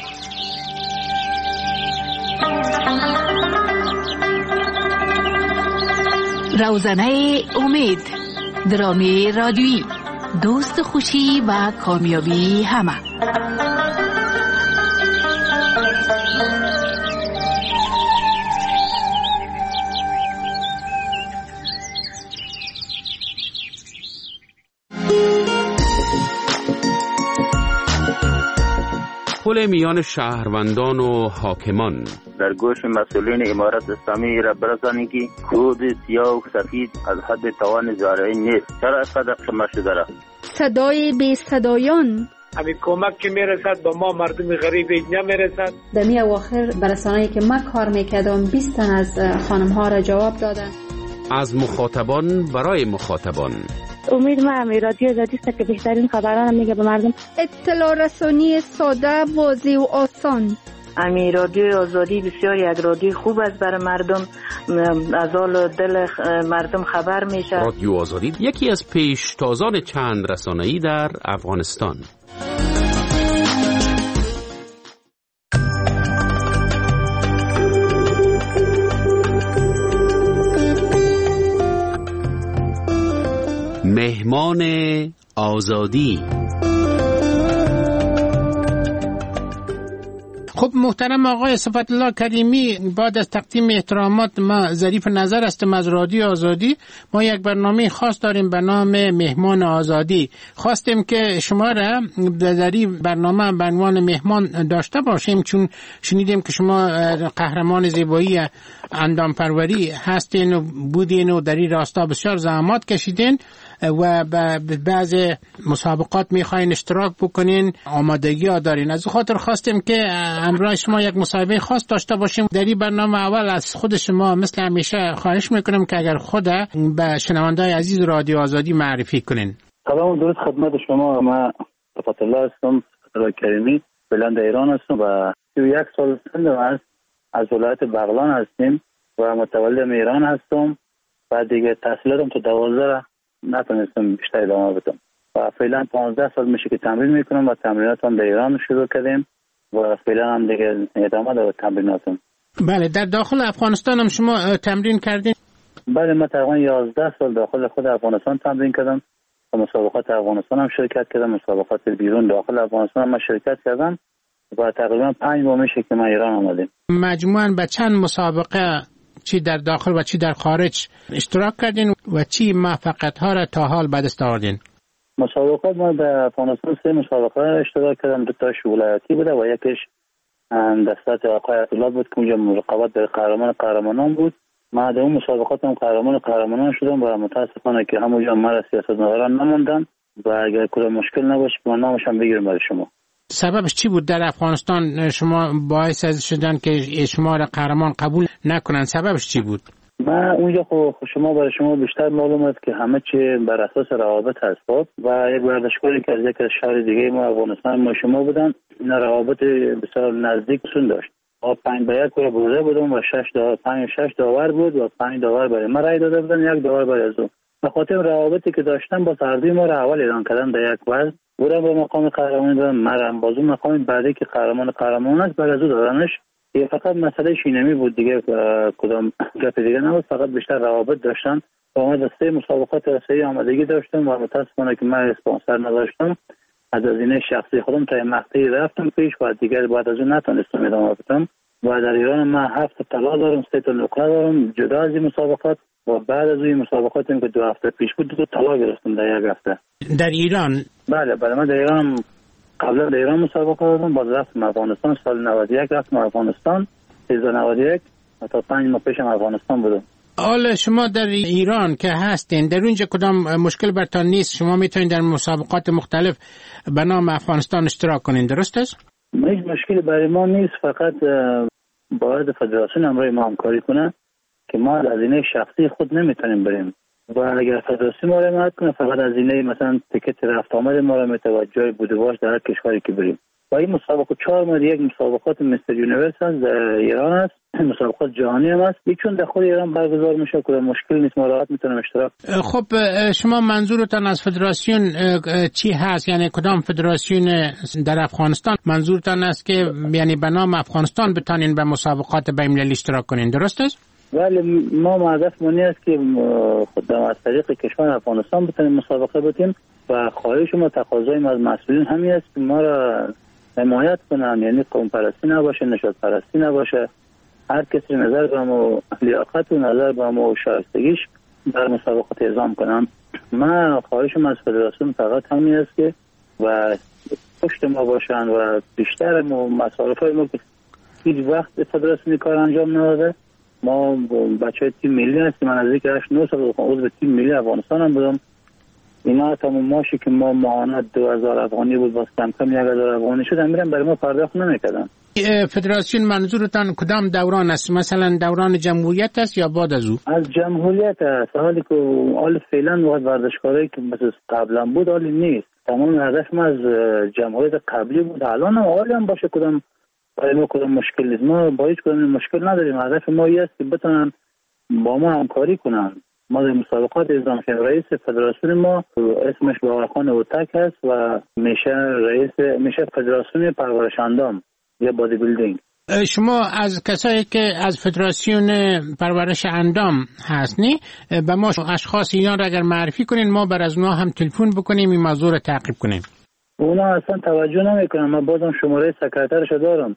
روزنه امید، درامه رادیویی، دوست خوشی و کامیابی همه. پل میان شهروندان و حاکمان. در گوش مسئولین امارت اسلامی را برسانید که کود سیاه و سفید از حد توان زارعین نیست. چرا افقدر شما شده را؟ صدای بی صدایان. همین کمک که میرسد با ما مردم غریب نمیرسد. در می اواخر برسانه‌ای که من کار میکردم بیست تن از خانم ها را جواب دادن. از مخاطبان برای مخاطبان. امید ما همی رادیو زدیست که بهترین خبران میگه به مردم. اطلاع رسانی ساده، واضح و آسان. امی رادیو آزادی بسیار یک رادیو خوب است برای مردم، از حال دل مردم خبر میشه. رادیو آزادی یکی از پیشتازان چند رسانه‌ای در افغانستان. مهمان آزادی. خب محترم آقای صفت الله کریمی، بعد از تقدیم احترامات ما ظریف نظر هستم از رادیو آزادی. ما یک برنامه خاص داریم به نام مهمان آزادی. خواستیم که شما را در این برنامه به عنوان مهمان داشته باشیم، چون شنیدیم که شما قهرمان زیبایی اندام پروری هستین و بودین و در این راستا بسیار زحمات کشیدین و به بعض مسابقات میخواین اشتراک بکنین، آمادگی ها دارین. از خاطر خواستیم که همراه شما یک مسابقه خاص داشته باشیم. در این برنامه اول از خود شما مثل همیشه خواهش میکنم که اگر خود به شنوندای عزیز رادیو آزادی معرفی کنین. سلام درود خدمت شما. من صفت الله هستم، صفت الله کریمی، بلند ایران هستم و سی و یک سال سنم است. از ولایت بغلان هستیم و متولد ایران هستم و دیگه تحصیلاتم تو دوازده نتونستم بیشتر ادامه بدم و فعلا پانزده سال میشه که تمرین میکنم و تمریناتم در ایران شروع کردیم و فعلا هم دیگه ادامه دارم تمریناتم. بله، در داخل افغانستان هم شما تمرین کردین؟ بله، من تقریبا یازده سال داخل خود افغانستان تمرین کردم و مسابقات افغانستان هم شرکت کردم، مسابقات بیرون داخل افغانستان هم شرکت کردم و تقریبا پنج ماه میشه که من ایران آمدیم. مجموعاً به چند مسابقه چی در داخل و چی در خارج اشتراک کردین و چی موفقیت ها را تا حال به دست آوردین؟ مسابقات ما در افغانستان سه مسابقه اشتراک کردم، دو تاش ولایتی بوده و یکیش دستات آقای عطیلات بود که اونجا رقابت در قهرمان قهرمانان بود. ما در اون مسابقات هم قهرمان قهرمانان شدم و متاسفانه که همونجا مرا سیاستمداران نموندن و اگر کلا مشکل نباشه ما نامشم بگیرم برای شما. سببش چی بود در افغانستان شما باعث از شدن که شما را قهرمان قبول نکنن؟ سببش چی بود؟ من اونجا خب شما برای شما بیشتر معلوم است که همه چی بر اساس روابط هست و یک ورزشکاری که از یک شهر دیگه ما افغانستان ما شما بودن، این روابط بسیار نزدیک سون داشت. ما پنج به یک برده بودم و شش داور پنج شش داور بود و پنج داور برای ما رای داده بودن، یک داور برای او. به خاطر روابطی که داشتم با هر دوی ما را اول اعلان کردن در یک وزن، بودم به مقام قهرمان دادن، مرم بازو مقام بعدی که قهرمان قهرمان است برای او دادنش. یه فقط مسئله شینمی بود دیگه، کدام گپ دیگه نبود، فقط بیشتر روابط داشتن. با ما دسته مسابقات رسایی آمادگی داشتم و متاسفانه که من اسپانسر نداشتم، از هزینه شخصی خودم تا مقطعی رفتم پیش و دیگه بعد از اون نتونستم ادامه بدم. و در ایران من هفت طلا دارم، سه تا نقره دارم جدا از این مسابقات و بعد از این مسابقات که دو هفته پیش بود دو طلا گرفتم در یک هفته. در ایران؟ بله بله، من در ایران قبلا در ایران مسابقه دادم، باز رفتم افغانستان سال نود و یک رفتم افغانستان سیزده نود و یک و تا پنج ماه پیشم افغانستان بودم. حالا شما در ایران که هستین در اونجا کدام مشکل برتان نیست؟ شما میتونید در مسابقات مختلف به نام افغانستان اشتراک کنین، درست است؟ هیچ مشکلی برای ما نیست، فقط باید فدراسیون همراه ما همکاری کنه که ما از هزینه شخصی خود نمیتونیم بریم و اگر فدراسیون ما را حمایت کنه فقط از هزینه مثلا تیکت رفت آمد ما را میتونه جای بوده باش در هر کشوری که بریم. و این مسابقه چهار ماه یک مسابقات مستر یونیورس هست در ایران است، مسابقات جهانی هم است، چون در خود ایران برگزار میشه که مشکل نیست، ما راحت میتونیم اشتراک. خب شما منظورتان از فدراسیون چی هست؟ یعنی کدام فدراسیون در افغانستان منظورتان است که یعنی به نام افغانستان بتانین به مسابقات بین‌المللی اشتراک کنین، درست است؟ ولی ما هدف مونی است که خود از طریق کشور افغانستان بتونیم مسابقه بدیم و خواهش ما تقاضای ما از مسئولین همین است که ما را حمایت کنن، یعنی قوم پرستی نباشه، نژاد پرستی نباشه، هر کسی نظر به ما لیاقت و نظر به ما شایستگیش در مسابقات اعزام کنن. من خواهشم از فدراسیون فقط همین است که و پشت ما باشن و بیشتر مصارف های ما که هیچ وقت فدراسیون کار انجام نداده. ما بچه های تیم ملی هستیم، من از یک هشت نه سال عضو تیم ملی افغانستان هم بودم. اینا تمام ماشی که ما معاونت دو هزار افغانی بود باز کم کم یک هزار افغانی شد، میرم برای ما پرداخت نمیکردن. فدراسیون منظورتان کدام دوران است؟ مثلا دوران جمهوریت است یا بعد از او؟ از جمهوریت است، حالی که حال فعلا وقت ورزشکاری که مثل قبلا بود حالی نیست. تمام هدف ما از جمهوریت قبلی بود، الان هم حالی هم باشه کدام برای ما کدام مشکل نیست، ما با هیچ کدام مشکل نداریم. هدف ما این است که بتونن با ما همکاری کنن. ما در مسابقات اعزام شدیم، رئیس فدراسیون ما اسمش باقرخان اوتک هست و میشه رئیس میشه فدراسیون پرورش اندام یا بادی بیلدینگ. شما از کسایی که از فدراسیون پرورش اندام هستنی به ما اشخاص ایران را اگر معرفی کنین ما بر از اونها هم تلفن بکنیم این موضوع را تعقیب کنیم. اونا اصلا توجه نمیکنن. من بازم شماره سکرترش دارم،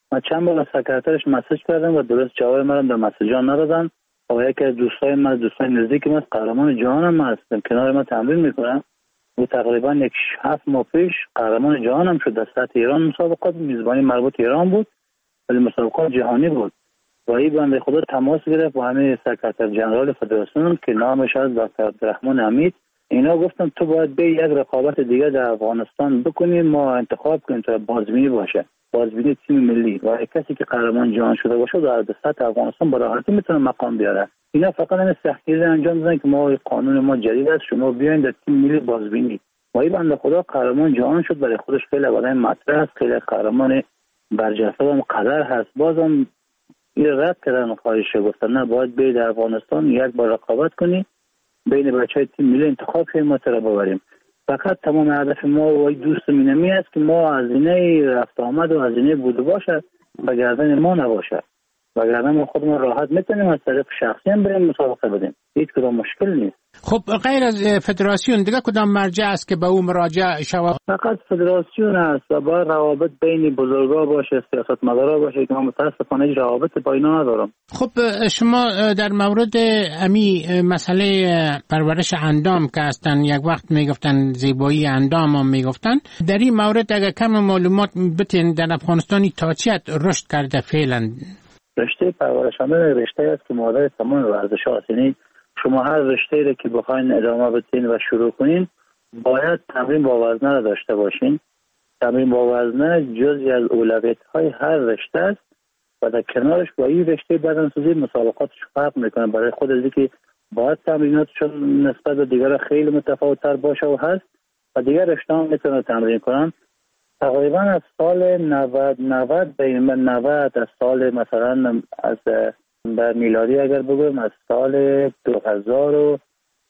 من چند بار از سکرترش مسیج کردم و درست جواب من در مسیجا ندادن. و یکی از دوستای من، دوستای نزدیک من، قهرمان جهانم هستم، کنار من تمرین میکنم. و تقریبا یک هفت ماه پیش قهرمان جهانم شد. در سطح ایران مسابقات میزبانی مربوط ایران بود، ولی مسابقات جهانی بود. و این بنده خدا تماس گرفت با همه سکرتر جنرال فدراسیون که نامش از دکتر عبدالرحمن حمید. اینا گفتم تو باید به یک رقابت دیگه در افغانستان بکنیم، ما انتخاب کنیم تا بازبینی باشه، بازبینی تیم ملی و کسی که قهرمان جهان شده باشه در سطح افغانستان با راحتی میتونه مقام بیاره. اینا فقط این سختگیری انجام دادن که ما قانون ما جدید است، شما بیاین در تیم ملی بازبینی. و این بنده خدا قهرمان جهان شد. برای خودش خیلی بالای مطرح است، خیلی قهرمان برجسته و قدر هست. بازم این رد کردن خواهش گفتن نه باید به در افغانستان یک بار رقابت کنی، بین بچهای تیم ملی انتخاب کنیم، ما تر ببریم. فقط تمام هدف ما و دوست مینمی است که ما هزینه رفت آمد و هزینه بوده باشه به گردن ما نباشه، وگرنه ما خودمون راحت میتونیم از طریق شخصی هم بریم مسابقه بدیم، هیچ کدام مشکل نیست. خب غیر از فدراسیون دیگه کدام مرجع است که به او مراجعه شود؟ فقط فدراسیون است و باید روابط بین بزرگا باشه، سیاستمدارا باشه که من متاسفانه هیچ روابط با اینا ندارم. خب شما در مورد امی مسئله پرورش اندام که هستن یک وقت میگفتن زیبایی اندام هم میگفتن، در این مورد اگر کم معلومات بتین در افغانستانی تا چیت رشد کرده فعلا؟ رشته پرورش اندام رشته است که مادر تمام ورزش هاست. یعنی شما هر رشته را که بخواین ادامه بدین و شروع کنین باید تمرین با وزنه را داشته باشین. تمرین با وزنه جزئی از اولویت‌های هر رشته است و در کنارش با این رشته بدنسازی مسابقاتش فرق میکنه. برای خود از که باید تمریناتشون نسبت به دیگر خیلی متفاوت‌تر باشه و هست و دیگر رشته هم میتونه تمرین کنن. تقریبا از سال نود نود به نود از سال مثلا از بر میلادی اگر بگویم از سال دو هزار و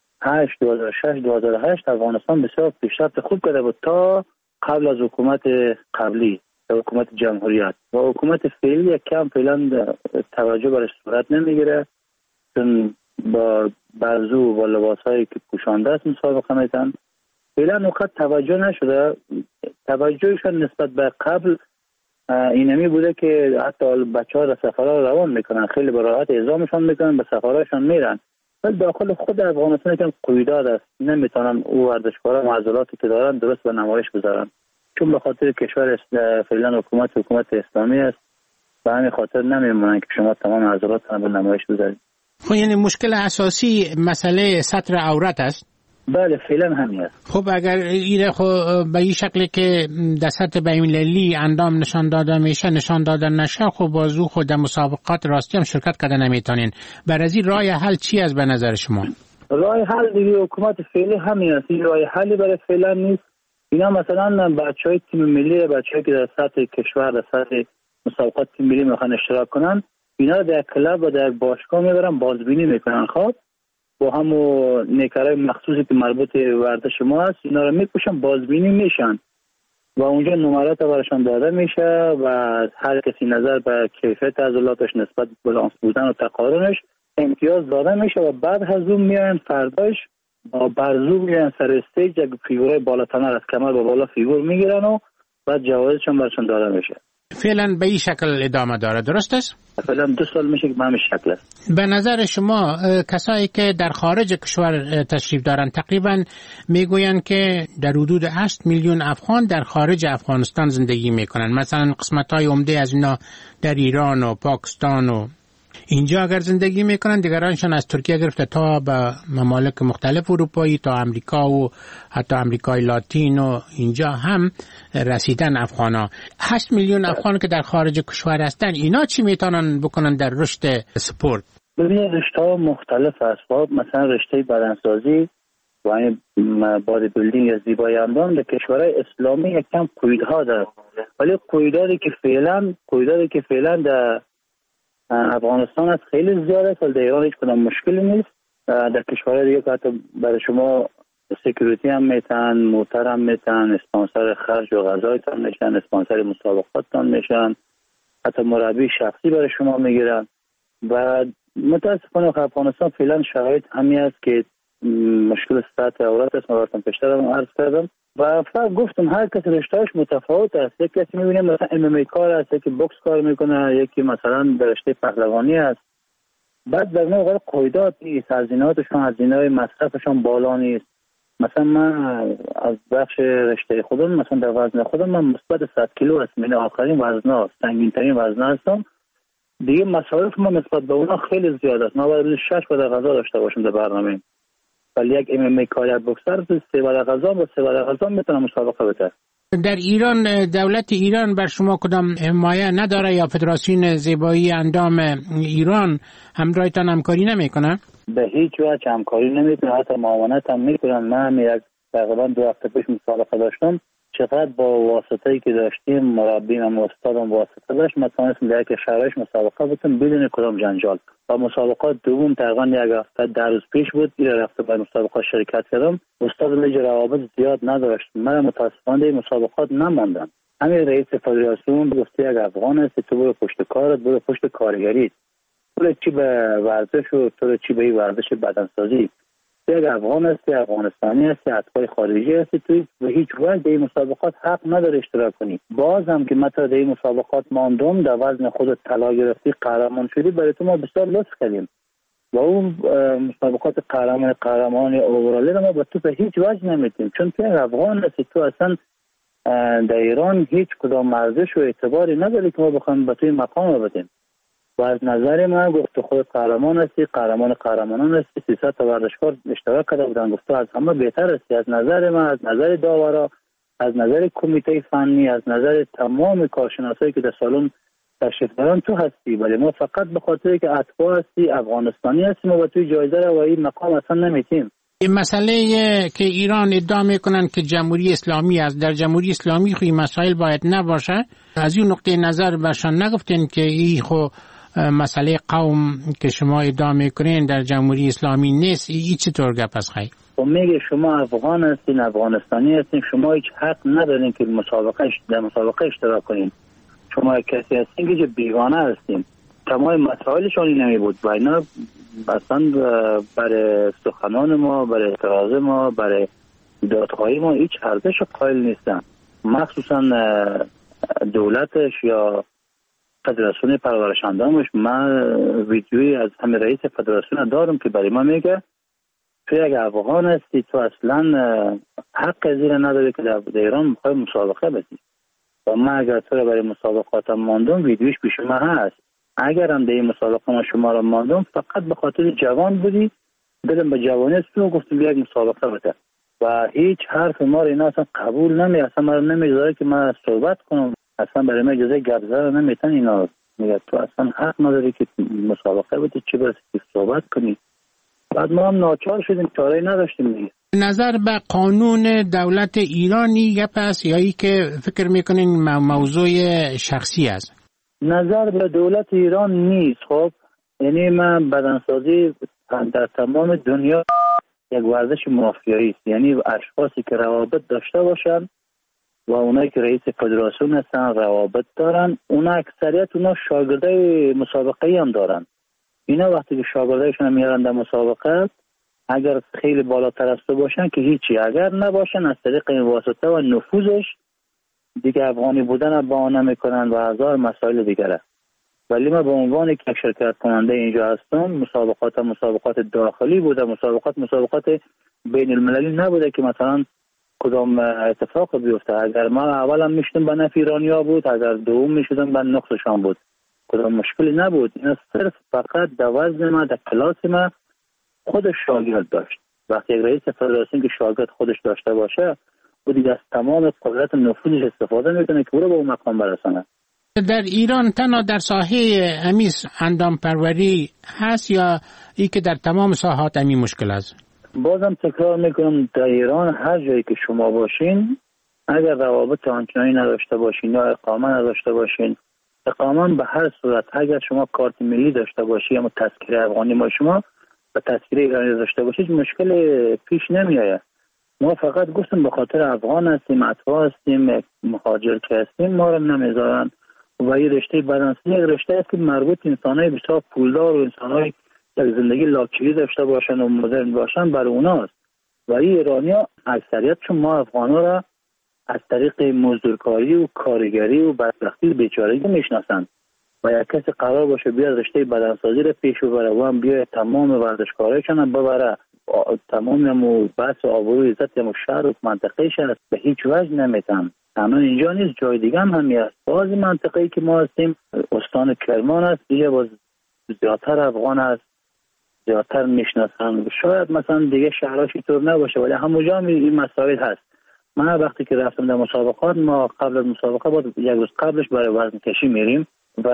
هشت دو هزار و شش دو هزار و هشت افغانستان بسیار پیشرفت خوب کرده بود تا قبل از حکومت قبلی، حکومت جمهوریت. و حکومت فعلی یک کم فعلا توجه برش صورت نمیگیره، چون با برزو و لباسایی که پوشانده است مسابقه میتن. فعلا نقطه توجه نشده. توجهشون نسبت به قبل اینمی بوده که حتی بچه ها در سفرها روان میکنن، خیلی به راحت اعزامشان میکنن، به سفرهاشان میرن. ولی داخل خود افغانستان که قیودات است، نمیتونن او ورزشکارا معضلاتی که دارن درست به نمایش بذارن، چون به خاطر کشور فعلا حکومت حکومت اسلامی است و همین خاطر نمیمونن که شما تمام معضلاتتون به نمایش بذارید. خب یعنی مشکل اساسی مسئله سطر عورت است؟ بله فعلا همین است. خب اگر ایره خب به این شکلی که در سطح بین‌المللی اندام نشان داده میشه نشان داده نشه، خب بازو خود در مسابقات راستی هم شرکت کرده نمیتونین. بر از این راه حل چی است به نظر شما؟ راه حل دیگه حکومت فعلی همین است. این راه حلی برای فعلا نیست. اینا مثلا بچهای تیم ملی، بچه‌ای که در سطح کشور در سطح مسابقات تیم ملی میخوان اشتراک کنن، اینا در کلاب و در باشگاه میبرن بازبینی میکنن. خب با همو نیکرای مخصوصی که مربوط ورزش ما هست اینا رو میپوشن، بازبینی میشن و اونجا نمرات براشون داده میشه و هر کسی نظر به کیفیت عضلاتش نسبت به بالانس بودن و تقارنش امتیاز داده میشه و بعد از اون میان فرداش با برزو میان سر استیج یک فیگور بالاتنر از کمر به بالا فیگور میگیرن و بعد جوایزشون براشون داده میشه. فعلا به این شکل ادامه داره، درست است؟ فعلا دو سال میشه که به همین شکل است. به نظر شما کسایی که در خارج کشور تشریف دارن تقریبا میگوین که در حدود هشت میلیون افغان در خارج افغانستان زندگی میکنن، مثلا قسمت‌های عمده از اینا در ایران و پاکستان و اینجا اگر زندگی میکنن، دیگرانشان از ترکیه گرفته تا به ممالک مختلف اروپایی تا امریکا و حتی امریکای لاتین و اینجا هم رسیدن افغانا. هشت میلیون افغان که در خارج کشور هستن، اینا چی میتونن بکنن در رشد سپورت؟ ببینید رشته‌ها مختلف است. مثلا رشته بدنسازی و این بادی بیلدینگ یا زیبایی اندام در کشورهای اسلامی یک کم قیودها داره، ولی قیوداتی که فعلا قیوداتی که فعلا در افغانستان است خیلی زیاده است. در ایران هیچ کدام مشکلی نیست. در کشورهای دیگه که حتی برای شما سکیوریتی هم میتن، موتر هم میتن، اسپانسر خرج و غذایتان میشن، اسپانسر مسابقاتتان میشن، حتی مربی شخصی برای شما میگیرن. و متاسفانه افغانستان فعلا شرایط همین است که مشکل سطح عورت است. من براتون پیشتر هم عرض کردم و فقط گفتم هر کس رشتهش متفاوت است. یک کسی میبینیم مثلا ام ام ای کار است، یکی بوکس کار میکنه، یکی مثلا در رشته پهلوانی است. بعد در نوع قاعدات نیست، هزینه‌هاشون هزینه‌های مصرفشون بالا نیست. مثلا من از بخش رشته خودم مثلا در وزن خودم من مثبت صد کیلو هستم، یعنی آخرین وزن‌ها، سنگین ترین وزن هستم. دیگه مصارف ما نسبت به اونا خیلی زیاد است. ما باید شش بعد غذا داشته باشیم در برنامه. ولی یک ام ام ای کار بوکسر سه بعد غذا با سه بعد غذا میتونه مسابقه بده. در ایران دولت ایران بر شما کدام حمایت نداره یا فدراسیون زیبایی اندام ایران همراهتان همکاری نمیکنه؟ به هیچ وجه همکاری نمیکنه، حتی معاونت هم میکنن. من یک تقریبا دو هفته پیش مسابقه داشتم، چقدر با واسطه‌ای که داشتیم مربیم و استادم واسطه داشت ما تونستیم در یک شرایط مسابقه بودیم بدون کدام جنجال. و مسابقات دوم تقریبا یک هفته در روز پیش بود، این رفته به مسابقات شرکت کردم. استاد لیگ روابط زیاد نداشت، من متاسفانه این مسابقات نماندم. همین رئیس فدراسیون گفت یک افغان است، تو برو پشت کارت، برو پشت کارگری، تو چی به ورزش و تو چی به ورزش بدنسازی. یک افغان هستی، افغانستانی هستی، اتباع خارجی هستی، توی به هیچ وجه در این مسابقات حق نداری اشتراک کنی. باز هم که مثلا در این مسابقات ماندم، در وزن خودت طلا گرفتی، قهرمان شدی، برای تو ما بسیار لطف کردیم. و اون مسابقات قهرمان قهرمان اورالی ما به تو به هیچ وجه نمیدیم، چون تو افغان هستی، تو اصلا در ایران هیچ کدام ارزش و اعتباری نداری که ما بخوایم به توی مقام بدیم. و از نظر من گفت خود قهرمان هستی، قهرمان قهرمانان هستی، سیصد تا ورزشکار اشتراک کرده بودن، گفت از همه بهتر هستی. از نظر من، از نظر داورا، از نظر کمیته فنی، از نظر تمام کارشناسایی که در سالن تشریف دارن تو هستی. ولی ما فقط به خاطر که اتباع هستی، افغانستانی هستیم و با توی جایزه رو و این مقام اصلا نمیتیم. این مسئله که ایران ادعا میکنن که جمهوری اسلامی است، در جمهوری اسلامی خو این مسائل باید نباشه. از این نقطه نظر برشان نگفتین که این خو مسئله قوم که شما ادعا میکنین در جمهوری اسلامی نیست؟ این چطور گپ است خیلی؟ خب میگه شما افغان هستین، افغانستانی هستین، شما هیچ حق ندارین که مسابقه در مسابقه اشتراک کنین. شما کسی هستین که بیگانه هستین. تمام مسائلشون این نمی بود و اینا اصلا برای سخنان ما، برای اعتراض ما، برای دادخواهی ما هیچ ارزش قائل نیستن. مخصوصا دولتش یا فدراسیون پرورشندامش. من ویدیویی از همه رئیس فدراسیون دارم که برای ما میگه تو یک افغان هستی، تو اصلا حق زیر نداری که در ایران میخوای مسابقه بدی. و من اگر تو رو برای مسابقاتم ماندم، ویدیوش پیش ما هست. اگر هم در این مسابقه ما شما رو ماندم فقط به خاطر جوان بودی، دلم به جوانی تو گفتم یک مسابقه بده و هیچ حرف ما رو اینا اصلا قبول نمی اصلا ما رو نمیذاره که من صحبت کنم. اصلا برای من اجازه گپ زدن نمیتن. اینا میگه تو اصلا حق نداری که مسابقه بدی، چه برسه که صحبت کنی. بعد ما هم ناچار شدیم، چاره‌ای نداشتیم دیگه. نظر به قانون دولت ایرانی گپ است یا ای که فکر میکنین موضوع شخصی است؟ نظر به دولت ایران نیست. خب یعنی من بدنسازی در تمام دنیا یک ورزش مافیایی است. یعنی اشخاصی که روابط داشته باشن و اونایی که رئیس فدراسیون هستن روابط دارن، اونا اکثریت اونا شاگردای مسابقه هم دارن. اینا وقتی که شاگردایشون میارن در مسابقه، اگر خیلی بالاتر از تو باشن که هیچی، اگر نباشن از طریق این واسطه و نفوذش دیگه افغانی بودن با آن نمیکنن و هزار مسائل دیگره. ولی من به عنوان یک شرکت کننده اینجا هستم. مسابقات مسابقات داخلی بوده، مسابقات مسابقات بین المللی نبوده که مثلا کدام اتفاق بیفته. اگر ما اولم میشدم به نفع ایرانیا بود، اگر دوم میشدم به نقصشان بود، کدام مشکلی نبود. اینا صرف فقط در وزن ما، در کلاس ما خودش شاگرد داشت. وقتی یک رئیس فدراسیون که شاگرد خودش داشته باشه، و دیگه از تمام قدرت نفوذش استفاده میکنه که برو به اون مقام برسانه. در ایران تنها در ساحه امیس اندام پروری هست یا ای که در تمام ساحات امی مشکل است؟ بازم تکرار میکنم، در ایران هر جایی که شما باشین، اگر روابط آنچنانی نداشته باشین یا اقامه نداشته باشین، اقامه به هر صورت، اگر شما کارت ملی داشته باشی یا تذکره افغانی ما شما و تذکره ایرانی داشته باشید، مشکل پیش نمیآید. ما فقط گفتیم به خاطر افغان هستیم، اتباع هستیم، مهاجر که هستیم، ما رو نمیذارن. و این رشته بدنسازی یک رشته است که مربوط انسانای بسیار پولدار و انسانای یک زندگی لاکچری داشته باشن و مدرن باشن برای اوناست. ولی ایرانیا اکثریتشون ما افغانا را از طریق مزدورکاری و کارگری و بدبختی و بیچارگی میشناسن و یک کسی قرار باشه بیاد رشته بدنسازی را پیش ببره و هم بیاد تمام ورزشکارایشان ببره، تمام هم بحث آبرو عزت هم شهر و منطقهش هست، به هیچ وجه نمیتن. تنها اینجا نیست، جای دیگه هم همی هست. بعضی منطقه‌ای که ما هستیم استان کرمان است، دیگه باز زیادتر افغان است، زیادتر میشناسن. شاید مثلا دیگه شهرهاش اینطور نباشه ولی همونجا هم این مسائل هست. من وقتی که رفتم در مسابقات، ما قبل از مسابقه بود یک روز قبلش برای وزن کشی میریم و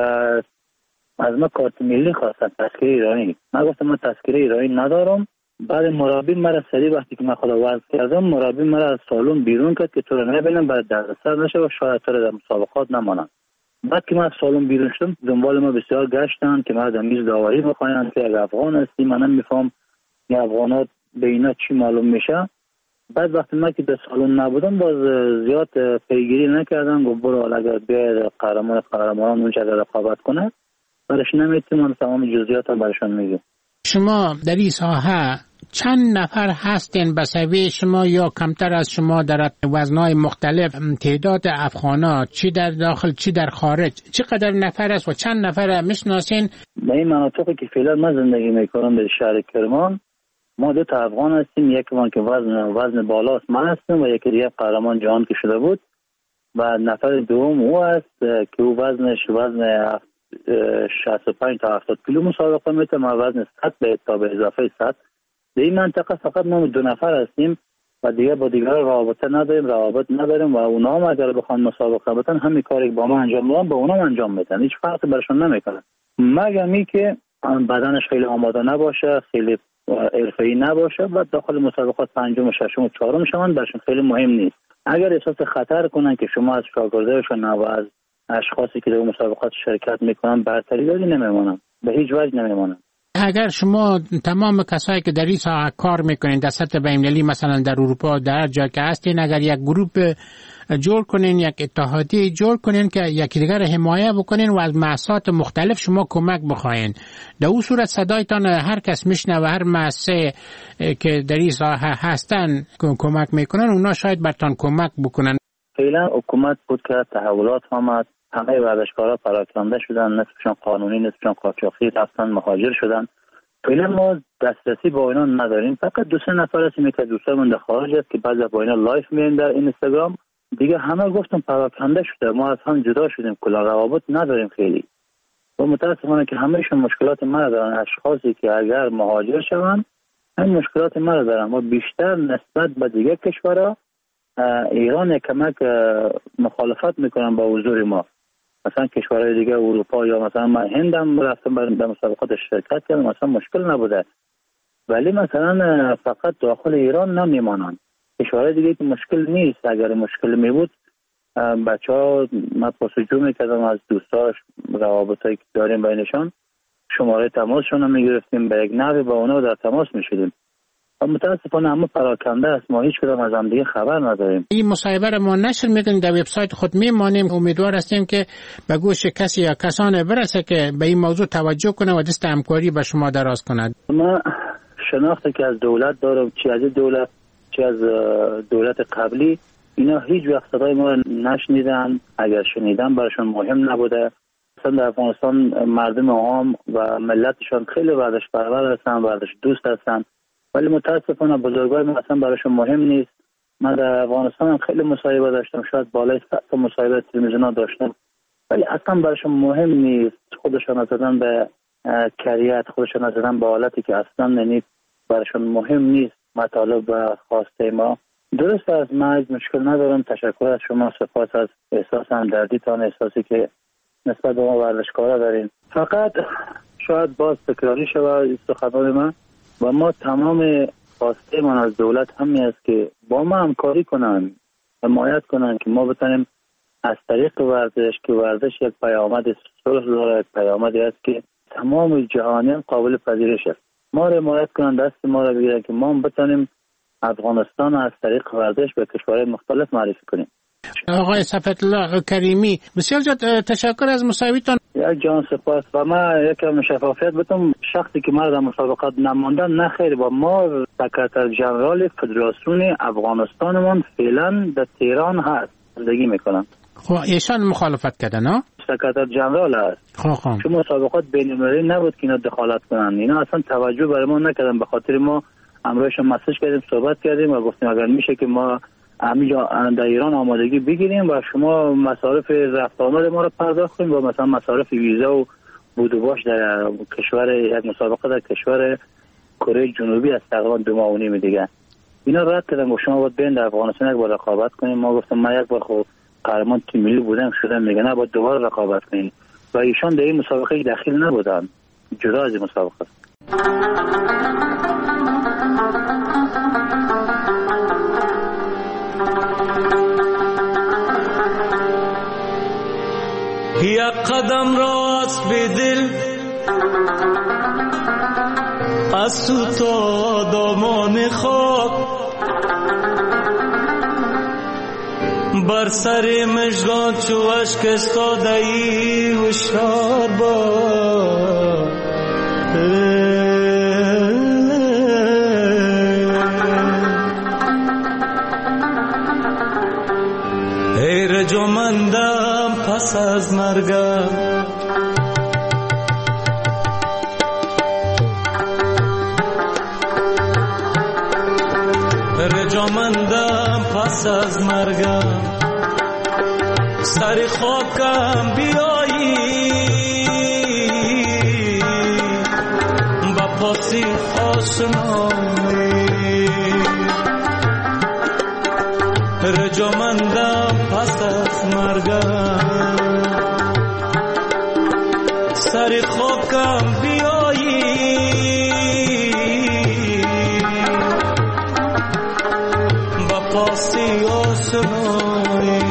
از ما کارت ملی خواستن، تذکره ایرانی. من گفتم من تذکره ایرانی ندارم. بعد مربی مرا سری وقتی که من خدا وزن کردم، مربی مرا از سالن بیرون کرد که تو رو نبینم برای دردسر نشه و شاید تو رو در مسابقات نمانم. بعد که من از سالن بیرون شدم دنبال ما بسیار گشتن که ما در میز داوری بخواین که اگه افغان هستی من نمیفهم این افغانات به اینا چی معلوم میشه. بعد وقتی من که در سالن نبودم باز زیاد پیگیری نکردن، گفت برو اگر بیاید قهرمان قهرمانان اونجا رقابت کنه برش نمیتونم تمام جزئیات هم برشون میگم. شما در این ساحه چند نفر هستین به سوی شما یا کمتر از شما در وزنهای مختلف؟ تعداد افغانا چی در داخل چی در خارج چقدر نفر است و چند نفر میشناسین؟ به این مناطقی که فعلا من زندگی میکنم در شهر کرمان ما دو تا افغان هستیم، یکی من که وزن وزن بالاست من هستم و یکی دیگه قهرمان جهان که شده بود و نفر دوم او است که او وزنش وزن شصت و پنج تا هفتاد کیلو مسابقه میته، ما وزن صد به تا به اضافه صد. در این منطقه فقط ما دو نفر هستیم و دیگه با دیگر رابطه نداریم، روابط نداریم و اونا هم اگر بخوان مسابقه بتن همین کاری که با ما انجام میدن با اونا هم انجام میدن، هیچ فرقی برشون نمیکنه مگر می که بدنش خیلی آماده نباشه، خیلی حرفه‌ای نباشه و داخل مسابقات پنجم و ششم و چهارم شون برشون خیلی مهم نیست. اگر احساس خطر کنن که شما از شاگردایشون و از اشخاصی که در مسابقات شرکت میکنن برتری داری نمیمونن، به هیچ وجه نمیمونن. اگر شما تمام کسایی که در این ساحه کار میکنین در سطح بین‌المللی مثلا در اروپا در جا که هستین، اگر یک گروپ جور کنین، یک اتحادیه جور کنین که یکی دیگر حمایه بکنین و از مؤسسات مختلف شما کمک بخواین، در اون صورت صدایتان هر کس میشنه و هر مؤسسه که در این ساحه هستن کمک میکنن اونا شاید برتان کمک بکنن. فعلا حکومت بود که تحولات آمد، همه ورزشکارا پراکنده شدن، نصفشون قانونی نصفشون قاچاقی رفتن مهاجر شدن. فعلا ما دسترسی با اینا نداریم، فقط دو سه نفر هستیم که دوستامون در خارج است که بعضی با اینا لایف میین در اینستاگرام. دیگه همه گفتم پراکنده شده، ما از هم جدا شدیم، کلا روابط نداریم خیلی و متاسفانه که همهشون مشکلات ما دارن. اشخاصی که اگر مهاجر شوند این مشکلات ما دارن و بیشتر نسبت به دیگه کشورها ایران کمک مخالفت میکنن با حضور ما. مثلا کشورهای دیگه اروپا یا مثلا من هندم رفتم در مسابقات شرکت کردم، مثلا مشکل نبوده، ولی مثلا فقط داخل ایران نمیمانند. کشورهای دیگه که مشکل نیست، اگر مشکل می بود بچه ها من پرسجو میکردم از دوستاش، روابطایی که داریم بینشان، شماره تماسشون رو میگرفتیم، به یک نحوی با اونا در تماس میشدیم. متاسفانه همه پراکنده است، ما هیچ کدام از هم دیگه خبر نداریم. این مصاحبه را ما نشر میکنیم، در وبسایت خود میمانیم. امیدوار هستیم که به گوش کسی یا کسان برسه که به این موضوع توجه کنه و دست همکاری به شما دراز کند. ما شناختی که از دولت دارم، چی از دولت چی از دولت قبلی، اینا هیچ وقت صدای ما نشنیدن. اگر شنیدن براشون مهم نبوده. مثلا در افغانستان مردم عام و ملتشان خیلی ورزش پرور هستن، ورزش دوست هستن، ولی متاسفانه بزرگای ما اصلا براشون مهم نیست. من در افغانستان هم خیلی مصاحبه داشتم، شاید بالای صد تا مصاحبه تلویزیونا داشتم، ولی اصلا براشون مهم نیست. خودشان نزدن به کریت، خودشان نزدن به حالتی که اصلا ننید براشون مهم نیست مطالب و خواسته ما. درست از من مشکل ندارم. تشکر از شما، سپاس از احساس همدردیتان، احساسی که نسبت به ما ورزشکارا دارین. فقط شاید باز تکراری شود سخنان من و ما تمام خواسته من از دولت همین است که با ما همکاری کنن، حمایت کنن که ما بتونیم از طریق ورزش که ورزش یک پیامد صلح داره، یک پیامدی است که تمام جهانیان قابل پذیرش است. ما را حمایت کنن، دست ما را بگیرن که ما بتونیم افغانستان از طریق ورزش به کشورهای مختلف معرفی کنیم. آقای صفوت‌الله کریمی، بسیار زیاد تشکر از مصاحبتان. یک جان سپاس. و ما یکم شفافیت بتم، شخصی که ما در مسابقات نماندن نه خیر، با ما سکرتر جنرال فدراسیون افغانستانمون فعلا در تهران هست، زندگی میکنن. خب ایشان مخالفت کردن ها؟ سکرتر جنرال هست. خب خب چون مسابقات بین‌المللی نبود که اینا دخالت کنن، اینا اصلا توجه برای ما نکردن، به خاطر ما امروز مسیج کردیم، صحبت کردیم و گفتیم اگر میشه که ما همینجا در ایران آمادگی بگیریم و شما مصارف رفت آمد ما رو پرداخت کنیم و مثلا مصارف ویزا و بود و باش در کشور، یک مسابقه در کشور کره جنوبی از تقریبا دو ماه و نیم دیگه اینا رد کردن و شما باید بین در افغانستان یک بار رقابت کنیم. ما گفتم ما یک بار خب قهرمان تیم ملی بودم شدم، میگه نه باید دوباره رقابت کنیم و ایشان در این مسابقه داخل نبودن، جدا از این مسابقه. یک قدم راست به دل از تو تا دامان خاک، بر سر مژگان چو اشک استاده ای هوشیار باش. ای رجمندم پس از مرگم، رجمندم پس از مرگم، سر خاکم بیایی با پاسی آشنایی، رجمندم پس از مرگم، سر خاکم بیایی با پاسی آشنایی.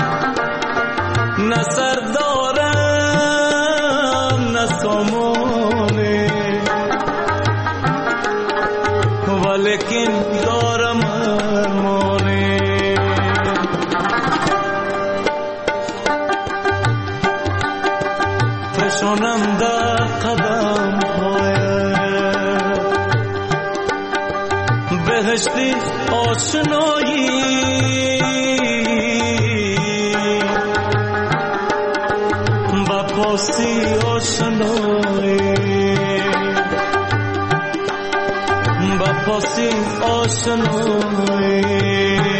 نه سر دارم نه سامان نشانم در قدم هایت بهشتی آشنایی با پاسی آشنایی با پاسی آشنایی